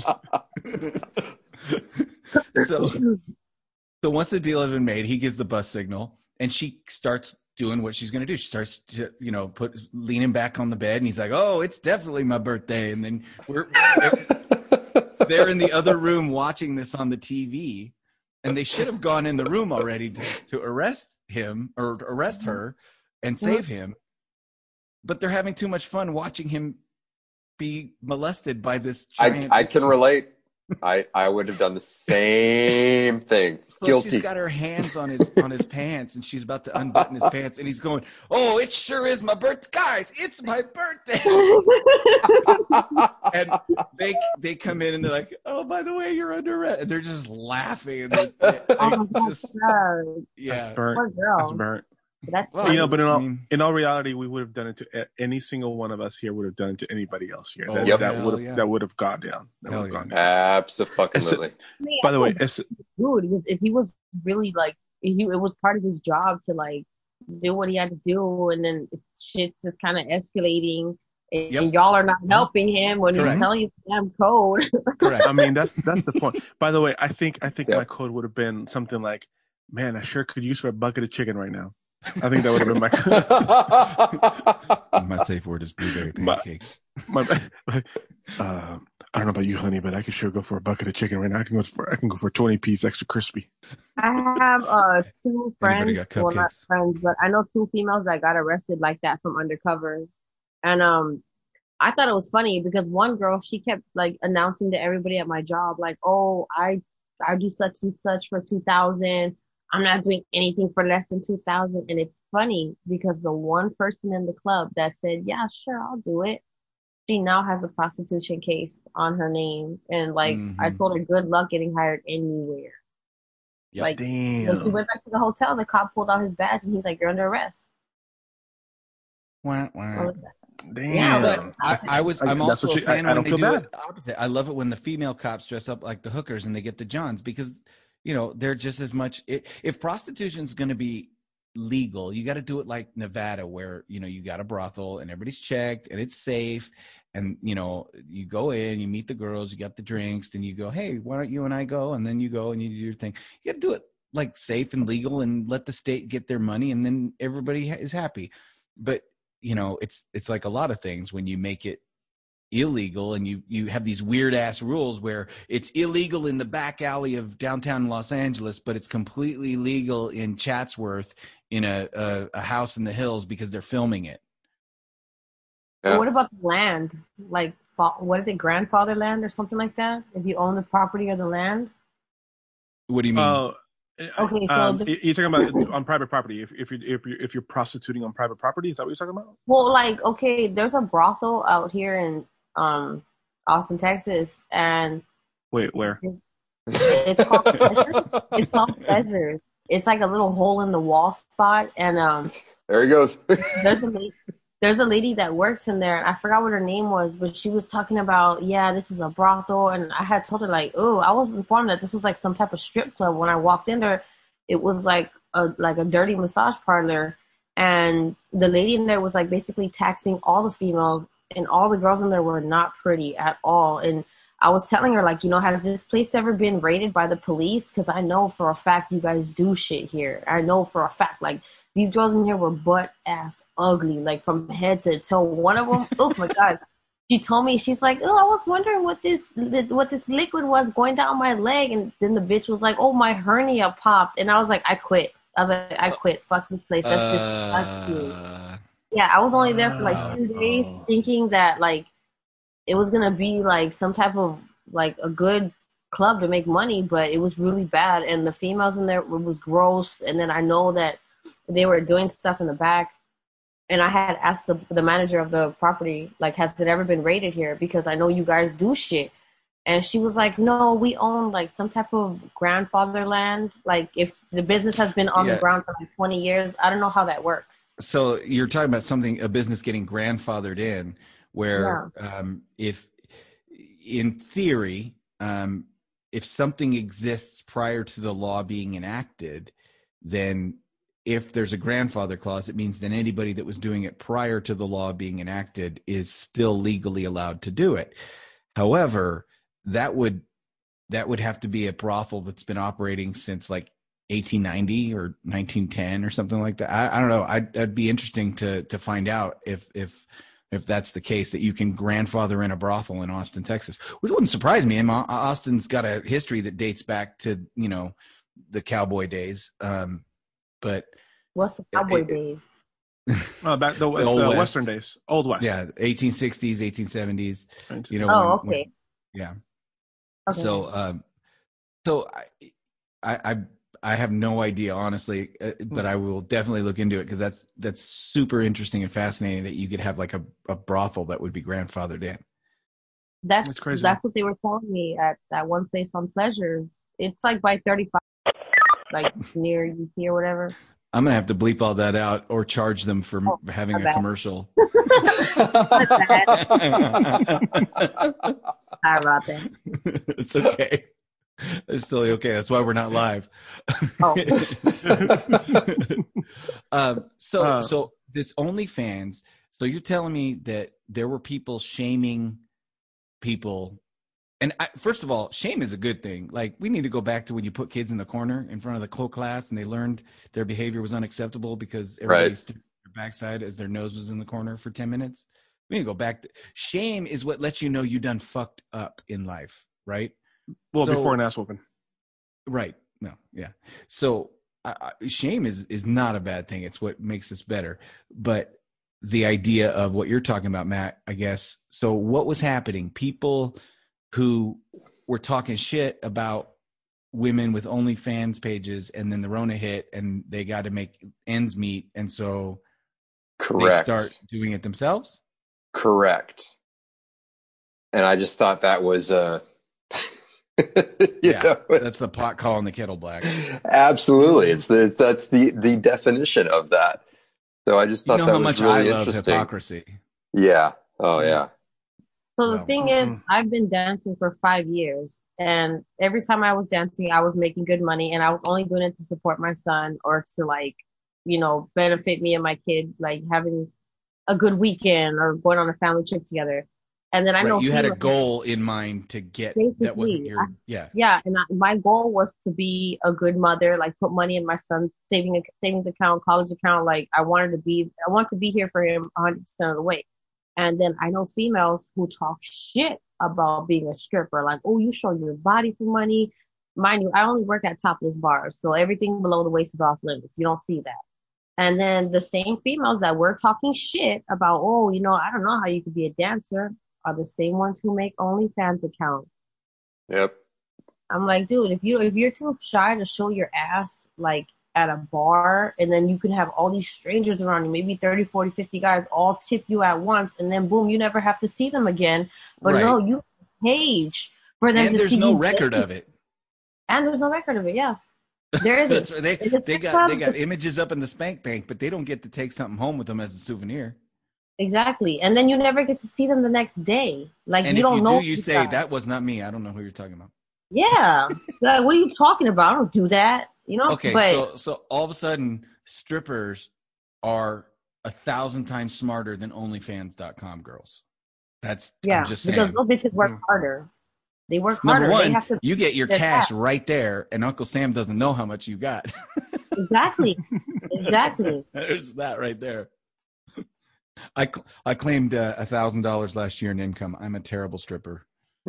so so once the deal had been made, he gives the bus signal, and she starts doing what she's going to do. She starts to, you know, put leaning back on the bed, and he's like, "Oh, it's definitely my birthday." And then we're they're in the other room watching this on the T V, and they should have gone in the room already to, to arrest him or arrest her and save him. But they're having too much fun watching him be molested by this I, giant. I can relate. I, I would have done the same thing. So Guilty. she's got her hands on his on his pants, and she's about to unbutton his pants, and he's going, "Oh, it sure is my birthday, guys! It's my birthday!" And they they come in and they're like, "Oh, by the way, you're under arrest." And they're just laughing. And they're, they're, Oh my like, God, just, God. yeah. That's burnt. Poor girl. That's burnt. That's Well, funny. You know, but in all I mean- in all reality, we would have done it to any single one of us here would have done it to anybody else here. Oh, That, Yep. that hell would have yeah. that would have gone down. That Hell would have yeah. gone down. Absolutely. I mean, By the I way, feel it's dude, because if he was really like, he, it was part of his job to like do what he had to do, and then shit's just kind of escalating, and, Yep. and y'all are not helping him when Correct. he's telling you the damn code. Correct. I mean, that's that's the point. By the way, I think I think Yeah. my code would have been something like, "Man, I sure could use for a bucket of chicken right now." I think that would have been my My safe word is blueberry My- pancakes. my. Uh, I don't know about you, honey, but I could sure go for a bucket of chicken right now. I can go for I can go for twenty piece extra crispy. I have uh two Anybody friends, got well not cupcakes? friends, but I know two females that got arrested like that from undercovers, and um, I thought it was funny because one girl, she kept like announcing to everybody at my job, like, "Oh, I I do such and such for two thousand. I'm not doing anything for less than two thousand." And it's funny because the one person in the club that said, "Yeah, sure, I'll do it," she now has a prostitution case on her name, and like I Mhm. told her, good luck getting hired anywhere. Yep. Like when he Damn. went back to the hotel, the cop pulled out his badge and he's like, "You're under arrest." Wah, wah. Damn. Yeah, But I, I was. I- I'm that's also what a you- I- fan I when don't they feel do bad. it opposite. I love it when the female cops dress up like the hookers and they get the Johns, because you know they're just as much. It, if prostitution's going to be legal, you got to do it like Nevada, where you know you got a brothel and everybody's checked and it's safe, and you know you go in, you meet the girls, you got the drinks, then you go, "Hey, why don't you and I go?" And then you go and you do your thing. You got to do it like safe and legal, and let the state get their money, and then everybody ha- is happy. But you know, it's it's like a lot of things when you make it illegal, and you you have these weird ass rules where it's illegal in the back alley of downtown Los Angeles, but it's completely legal in Chatsworth in a a, a house in the hills because they're filming it. Yeah. What about the land? Like, what is it, grandfather land or something like that? If you own the property or the land. What do you mean? Uh, okay, so um, the- you're talking about on private property. If if you if you if you're prostituting on private property, is that what you're talking about? Well, like, okay, there's a brothel out here in um, Austin, Texas, and wait, where? It's, it's called Pleasure. It's called Pleasure. It's like a little hole in the wall spot, and um, there he goes. there's a lady, there's a lady that works in there, and I forgot what her name was, but she was talking about, yeah, this is a brothel, and I had told her like, oh, I was informed that this was like some type of strip club. When I walked in there, it was like a like a dirty massage parlor, and the lady in there was like basically taxing all the females. And all the girls in there were not pretty at all. And I was telling her, like, you know, has this place ever been raided by the police? Because I know for a fact you guys do shit here. I know for a fact, like, these girls in here were butt ass ugly, like from head to toe. One of them, oh my God, she told me, she's like, oh, I was wondering what this what this liquid was going down my leg. And then the bitch was like, oh, my hernia popped. And I was like, I quit. I was like, I quit. Fuck this place. That's disgusting. Uh... Yeah, I was only there for like two days thinking that like it was gonna be like some type of like a good club to make money, but it was really bad. And the females in there it was gross. And then I know that they were doing stuff in the back. And I had asked the the manager of the property, like, has it ever been raided here? Because I know you guys do shit. And she was like, no, we own like some type of grandfather land. Like if the business has been on yeah. the ground for like twenty years, I don't know how that works. So you're talking about something, a business getting grandfathered in where yeah. um, if in theory, um, if something exists prior to the law being enacted, then if there's a grandfather clause, it means that anybody that was doing it prior to the law being enacted is still legally allowed to do it. However, that would that would have to be a brothel that's been operating since like eighteen ninety or nineteen ten or something like that. I, I don't know. I'd, that'd be interesting to to find out if if if that's the case, that you can grandfather in a brothel in Austin, Texas, which wouldn't surprise me. And Austin's got a history that dates back to, you know, the cowboy days. Um, but what's the cowboy it, days? Uh, back the, the old uh, West. Western days, Old West. Yeah, eighteen sixties, eighteen seventies. You know. Oh, when, okay. When, yeah. Okay. So, um, so I, I, I, I have no idea, honestly, uh, but I will definitely look into it because that's that's super interesting and fascinating that you could have like a, a brothel that would be grandfathered in. That's that's, crazy. That's what they were telling me at that one place on Pleasures. It's like by thirty-five, like near U T or whatever. I'm gonna have to bleep all that out or charge them for oh, having a bad. commercial. Sorry about that. It's okay. It's totally okay. That's why we're not live. Oh. um, so, uh, so this OnlyFans. So you're telling me that there were people shaming people, and I, first of all, shame is a good thing. Like we need to go back to when you put kids in the corner in front of the whole class, and they learned their behavior was unacceptable because everybody right. stood their backside as their nose was in the corner for ten minutes. We need to go back. To, shame is what lets you know you done fucked up in life, right? Well, so, before an ass whooping. Right. No. Yeah. So uh, shame is, is not a bad thing. It's what makes us better. But the idea of what you're talking about, Matt, I guess. So what was happening? People who were talking shit about women with OnlyFans pages, and then the Rona hit and they got to make ends meet. And so Correct. they start doing it themselves. Correct. And I just thought that was, uh, yeah, know, that's the pot calling the kettle black. Absolutely, it's the it's, that's the the definition of that. So I just thought you know that how was much really I love interesting. hypocrisy. Yeah. Oh yeah. So the thing is, I've been dancing for five years, and every time I was dancing, I was making good money, and I was only doing it to support my son or to like, you know, benefit me and my kid, like having a good weekend or going on a family trip together. And then I right. know you had a goal in mind to get that wasn't your yeah yeah and I, my goal was to be a good mother, like put money in my son's saving savings account, college account. Like I wanted to be I want to be here for him one hundred percent of the way. And then I know females who talk shit about being a stripper, like, oh, you show your body for money. Mind you, I only work at topless bars, so everything below the waist is off limits. You don't see that. And then the same females that were talking shit about, oh, you know, I don't know how you could be a dancer, are the same ones who make OnlyFans accounts. Yep. I'm like, dude, if you if you're too shy to show your ass like at a bar, and then you can have all these strangers around you, maybe thirty, forty, fifty guys all tip you at once, and then boom, you never have to see them again. But Right. no, you page for them And to there's see no you record naked. of it. And there's no record of it, yeah. There isn't. That's right. They And the they got clubs- they got images up in the spank bank, but they don't get to take something home with them as a souvenir. Exactly. And then you never get to see them the next day. Like, And you if don't you know. do, you these say guys. that was not me. I don't know who you're talking about. Yeah. Like, what are you talking about? I don't do that. You know? Okay, but so so all of a sudden, strippers are a thousand times smarter than OnlyFans dot com girls. That's yeah, I'm just saying. because those bitches work harder. They work harder. Number they one, have to you get your their cash tax. right there, and Uncle Sam doesn't know how much you got. Exactly. Exactly. There's that right there. I cl- I claimed uh, a thousand dollars last year in income. I'm a terrible stripper.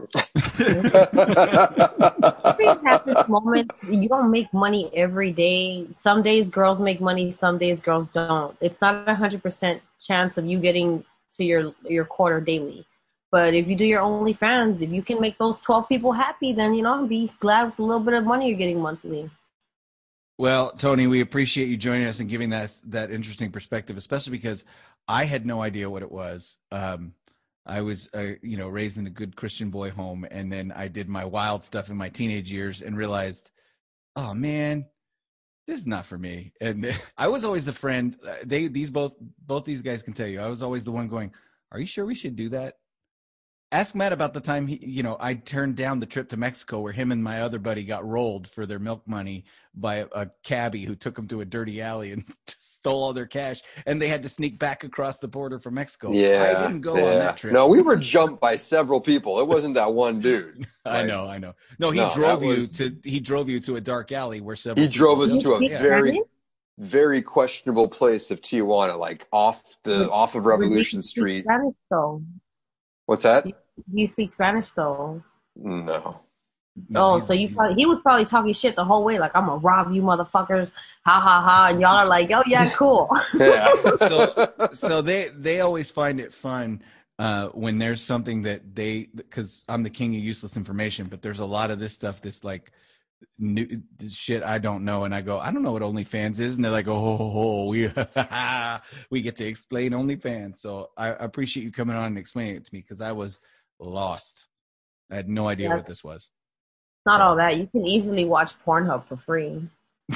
Strippers have this moment. You don't make money every day. Some days girls make money. Some days girls don't. It's not a hundred percent chance of you getting to your your quarter daily. But if you do your OnlyFans, if you can make those twelve people happy, then you know, be glad with a little bit of money you're getting monthly. Well, Tony, we appreciate you joining us and giving that that interesting perspective, especially because I had no idea what it was. Um, I was, uh, you know, raised in a good Christian boy home, and then I did my wild stuff in my teenage years and realized, oh man, this is not for me. And I was always the friend. They these both both these guys can tell you. I was always the one going, "Are you sure we should do that?" Ask Matt about the time he, you know, I turned down the trip to Mexico where him and my other buddy got rolled for their milk money by a, a cabbie who took them to a dirty alley and stole all their cash, and they had to sneak back across the border from Mexico. Yeah, I didn't go yeah. on that trip. No, we were jumped by several people. It wasn't that one dude. I Like, know, I know. No, he No, drove that you was- to he drove you to a dark alley where several He drove us people- to a Yeah. very, very questionable place of Tijuana, like off the off of Revolution Do you speak Street. Spanish though? What's that? Do you speak Spanish though? No. No, Oh, he's- so you probably, he was probably talking shit the whole way, like I'm gonna rob you, motherfuckers, ha ha ha, and y'all are like, oh yeah, cool. Yeah. so, so they they always find it fun uh, when there's something that they, because I'm the king of useless information, but there's a lot of this stuff that's like new this shit I don't know, and I go, I don't know what OnlyFans is, and they're like, oh, oh, oh we we get to explain OnlyFans. So I, I appreciate you coming on and explaining it to me because I was lost. I had no idea Yeah. what this was. Not all that. You can easily watch Pornhub for free.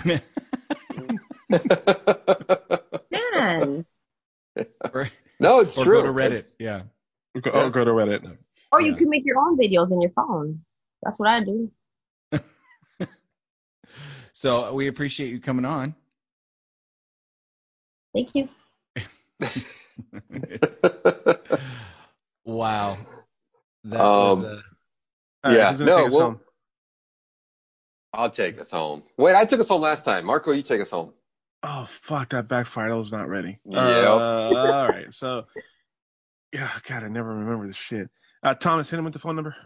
Man. Or- No, it's or true. go to Reddit. It's- Yeah. Go, oh, go to Reddit. Or you Yeah. can make your own videos on your phone. That's what I do. So we appreciate you coming on. Thank you. Wow. That Um, was, uh, All right, yeah. who's gonna No, take us well, home? I'll take us home. Wait, I took us home last time. Marco, you take us home. Oh fuck, that backfired. I was not ready. Yep. Uh, all right, so yeah, God, I never remember this shit. Uh, Thomas, hit him with the phone number.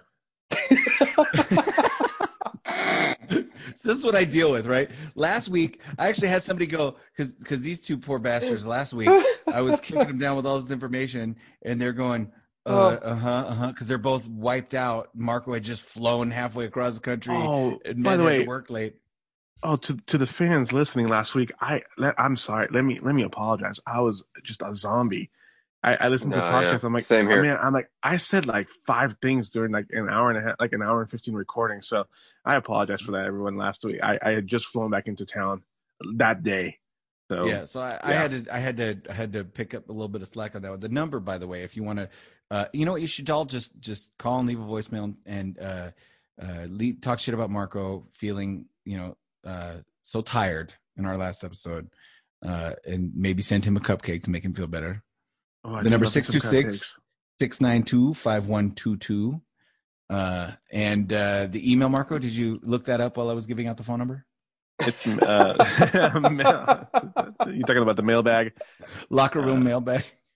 So this is what I deal with, right? Last week, I actually had somebody go, because because these two poor bastards last week, I was kicking them down with all this information, and they're going, uh, uh-huh, uh-huh, because they're both wiped out. Marco had just flown halfway across the country. Oh, and by men the had way, to work late. Oh, to to the fans listening last week, I let, I'm sorry. Let me let me apologize. I was just a zombie. I, I listened to the No, podcast. yeah. I'm like, Same here. oh, man, I'm like, I said like five things during like an hour and a half, like an hour and fifteen recording. So I apologize for that, everyone. Last week, I, I had just flown back into town that day. So Yeah, so I, I yeah. had to, I had to, I had to pick up a little bit of slack on that one. The number, by the way, if you want to, uh, you know what, you should all just, just call and leave a voicemail and uh, uh, leave, talk shit about Marco feeling, you know, uh, so tired in our last episode, uh, and maybe send him a cupcake to make him feel better. Oh, I The do number love me six some two six, cupcakes. six nine two, five one two two. Uh, and uh, the email, Marco, did you look that up while I was giving out the phone number? It's uh, mail. You talking about the mailbag? Locker room mailbag.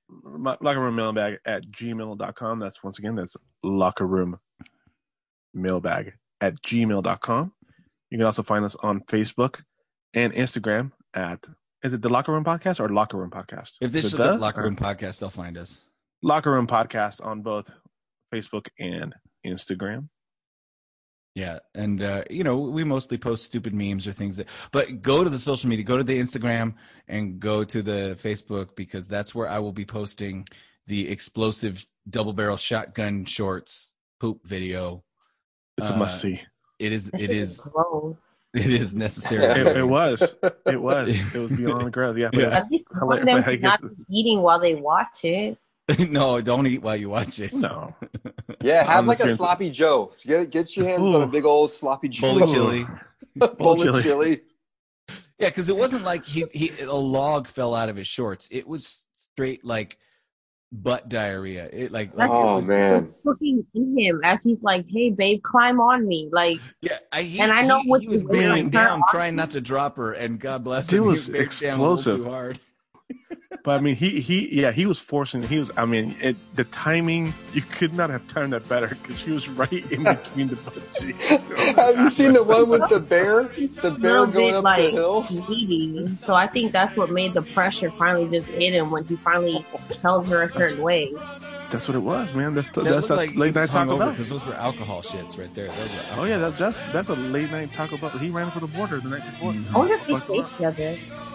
locker room mailbag at gmail dot com. That's once again, that's locker room mailbag at gmail dot com. You can also find us on Facebook and Instagram at, is it the Locker Room Podcast or Locker Room Podcast? If this is the Locker Room Podcast, they'll find us. Locker Room Podcast on both Facebook and Instagram. Yeah, and uh, you know, we mostly post stupid memes or things that, but go to the social media, go to the Instagram and go to the Facebook, because that's where I will be posting the explosive double barrel shotgun shorts poop video. It's a must see. It is. This it is is. gross. It is necessary. It, it was. It was. It was beyond gross. Yeah. But Yeah. At least warn them to not be eating while they watch it. No, don't eat while you watch it. No. Yeah, have I'm like a just- sloppy Joe. Get get your hands Ooh. on a big old sloppy Joe. Bowl of chili. Bowl of chili. chili. Yeah, because it wasn't like he he a log fell out of his shorts. It was straight like butt diarrhea. It like, like That's it Oh was- man. Cooking in him as he's like, "Hey, babe, climb on me!" Like, Yeah, I, he, And I know he, what he was you mean. bending down, Her trying not to drop her, and God bless It him, was he bent down a little explosive. too hard. But I mean, he, he, yeah, he was forcing, he was, I mean, it, the timing, you could not have timed that better because she was right in between the butt cheeks. Have you seen the one with the bear? The a bear little going bit up like the hill? needy. So I think that's what made the pressure finally just hit him when he finally tells her a certain way. That's what it was, man. That's, That that's, looked that's like late night Taco Bell. because those were alcohol shits right there. Those were Oh yeah, that, that's that's a late night Taco Bell. He ran for the border the night before. I wonder if they stay together.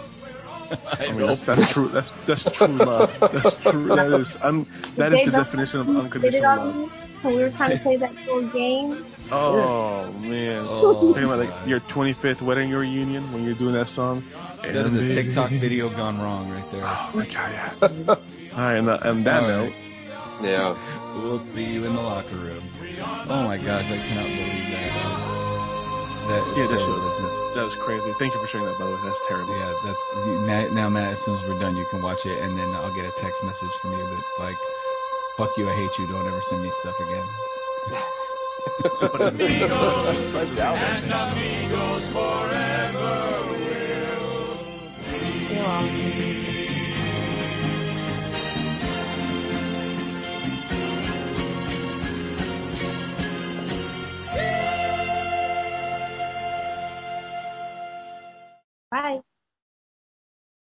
I mean, that's, that's true. That's that's true love. That's true. That is un, that is the definition of Did it unconditional on love. me when we were trying to play that little game. Oh man, Oh, talking about like God. your twenty-fifth wedding reunion when you're doing that song. That is a And TikTok baby- video gone wrong right there. Oh my god, yeah. All right, and uh, on that All note, right. Yeah. We'll see you in the locker room. Oh my gosh, I cannot believe that. That is yeah, that, terrible. shit- that was crazy. Thank you for sharing that, by the way. That's terrible. Yeah, that's now, now, Matt. As soon as we're done, you can watch it, and then I'll get a text message from you that's like, "Fuck you, I hate you. Don't ever send me stuff again." And amigos forever will. Bye.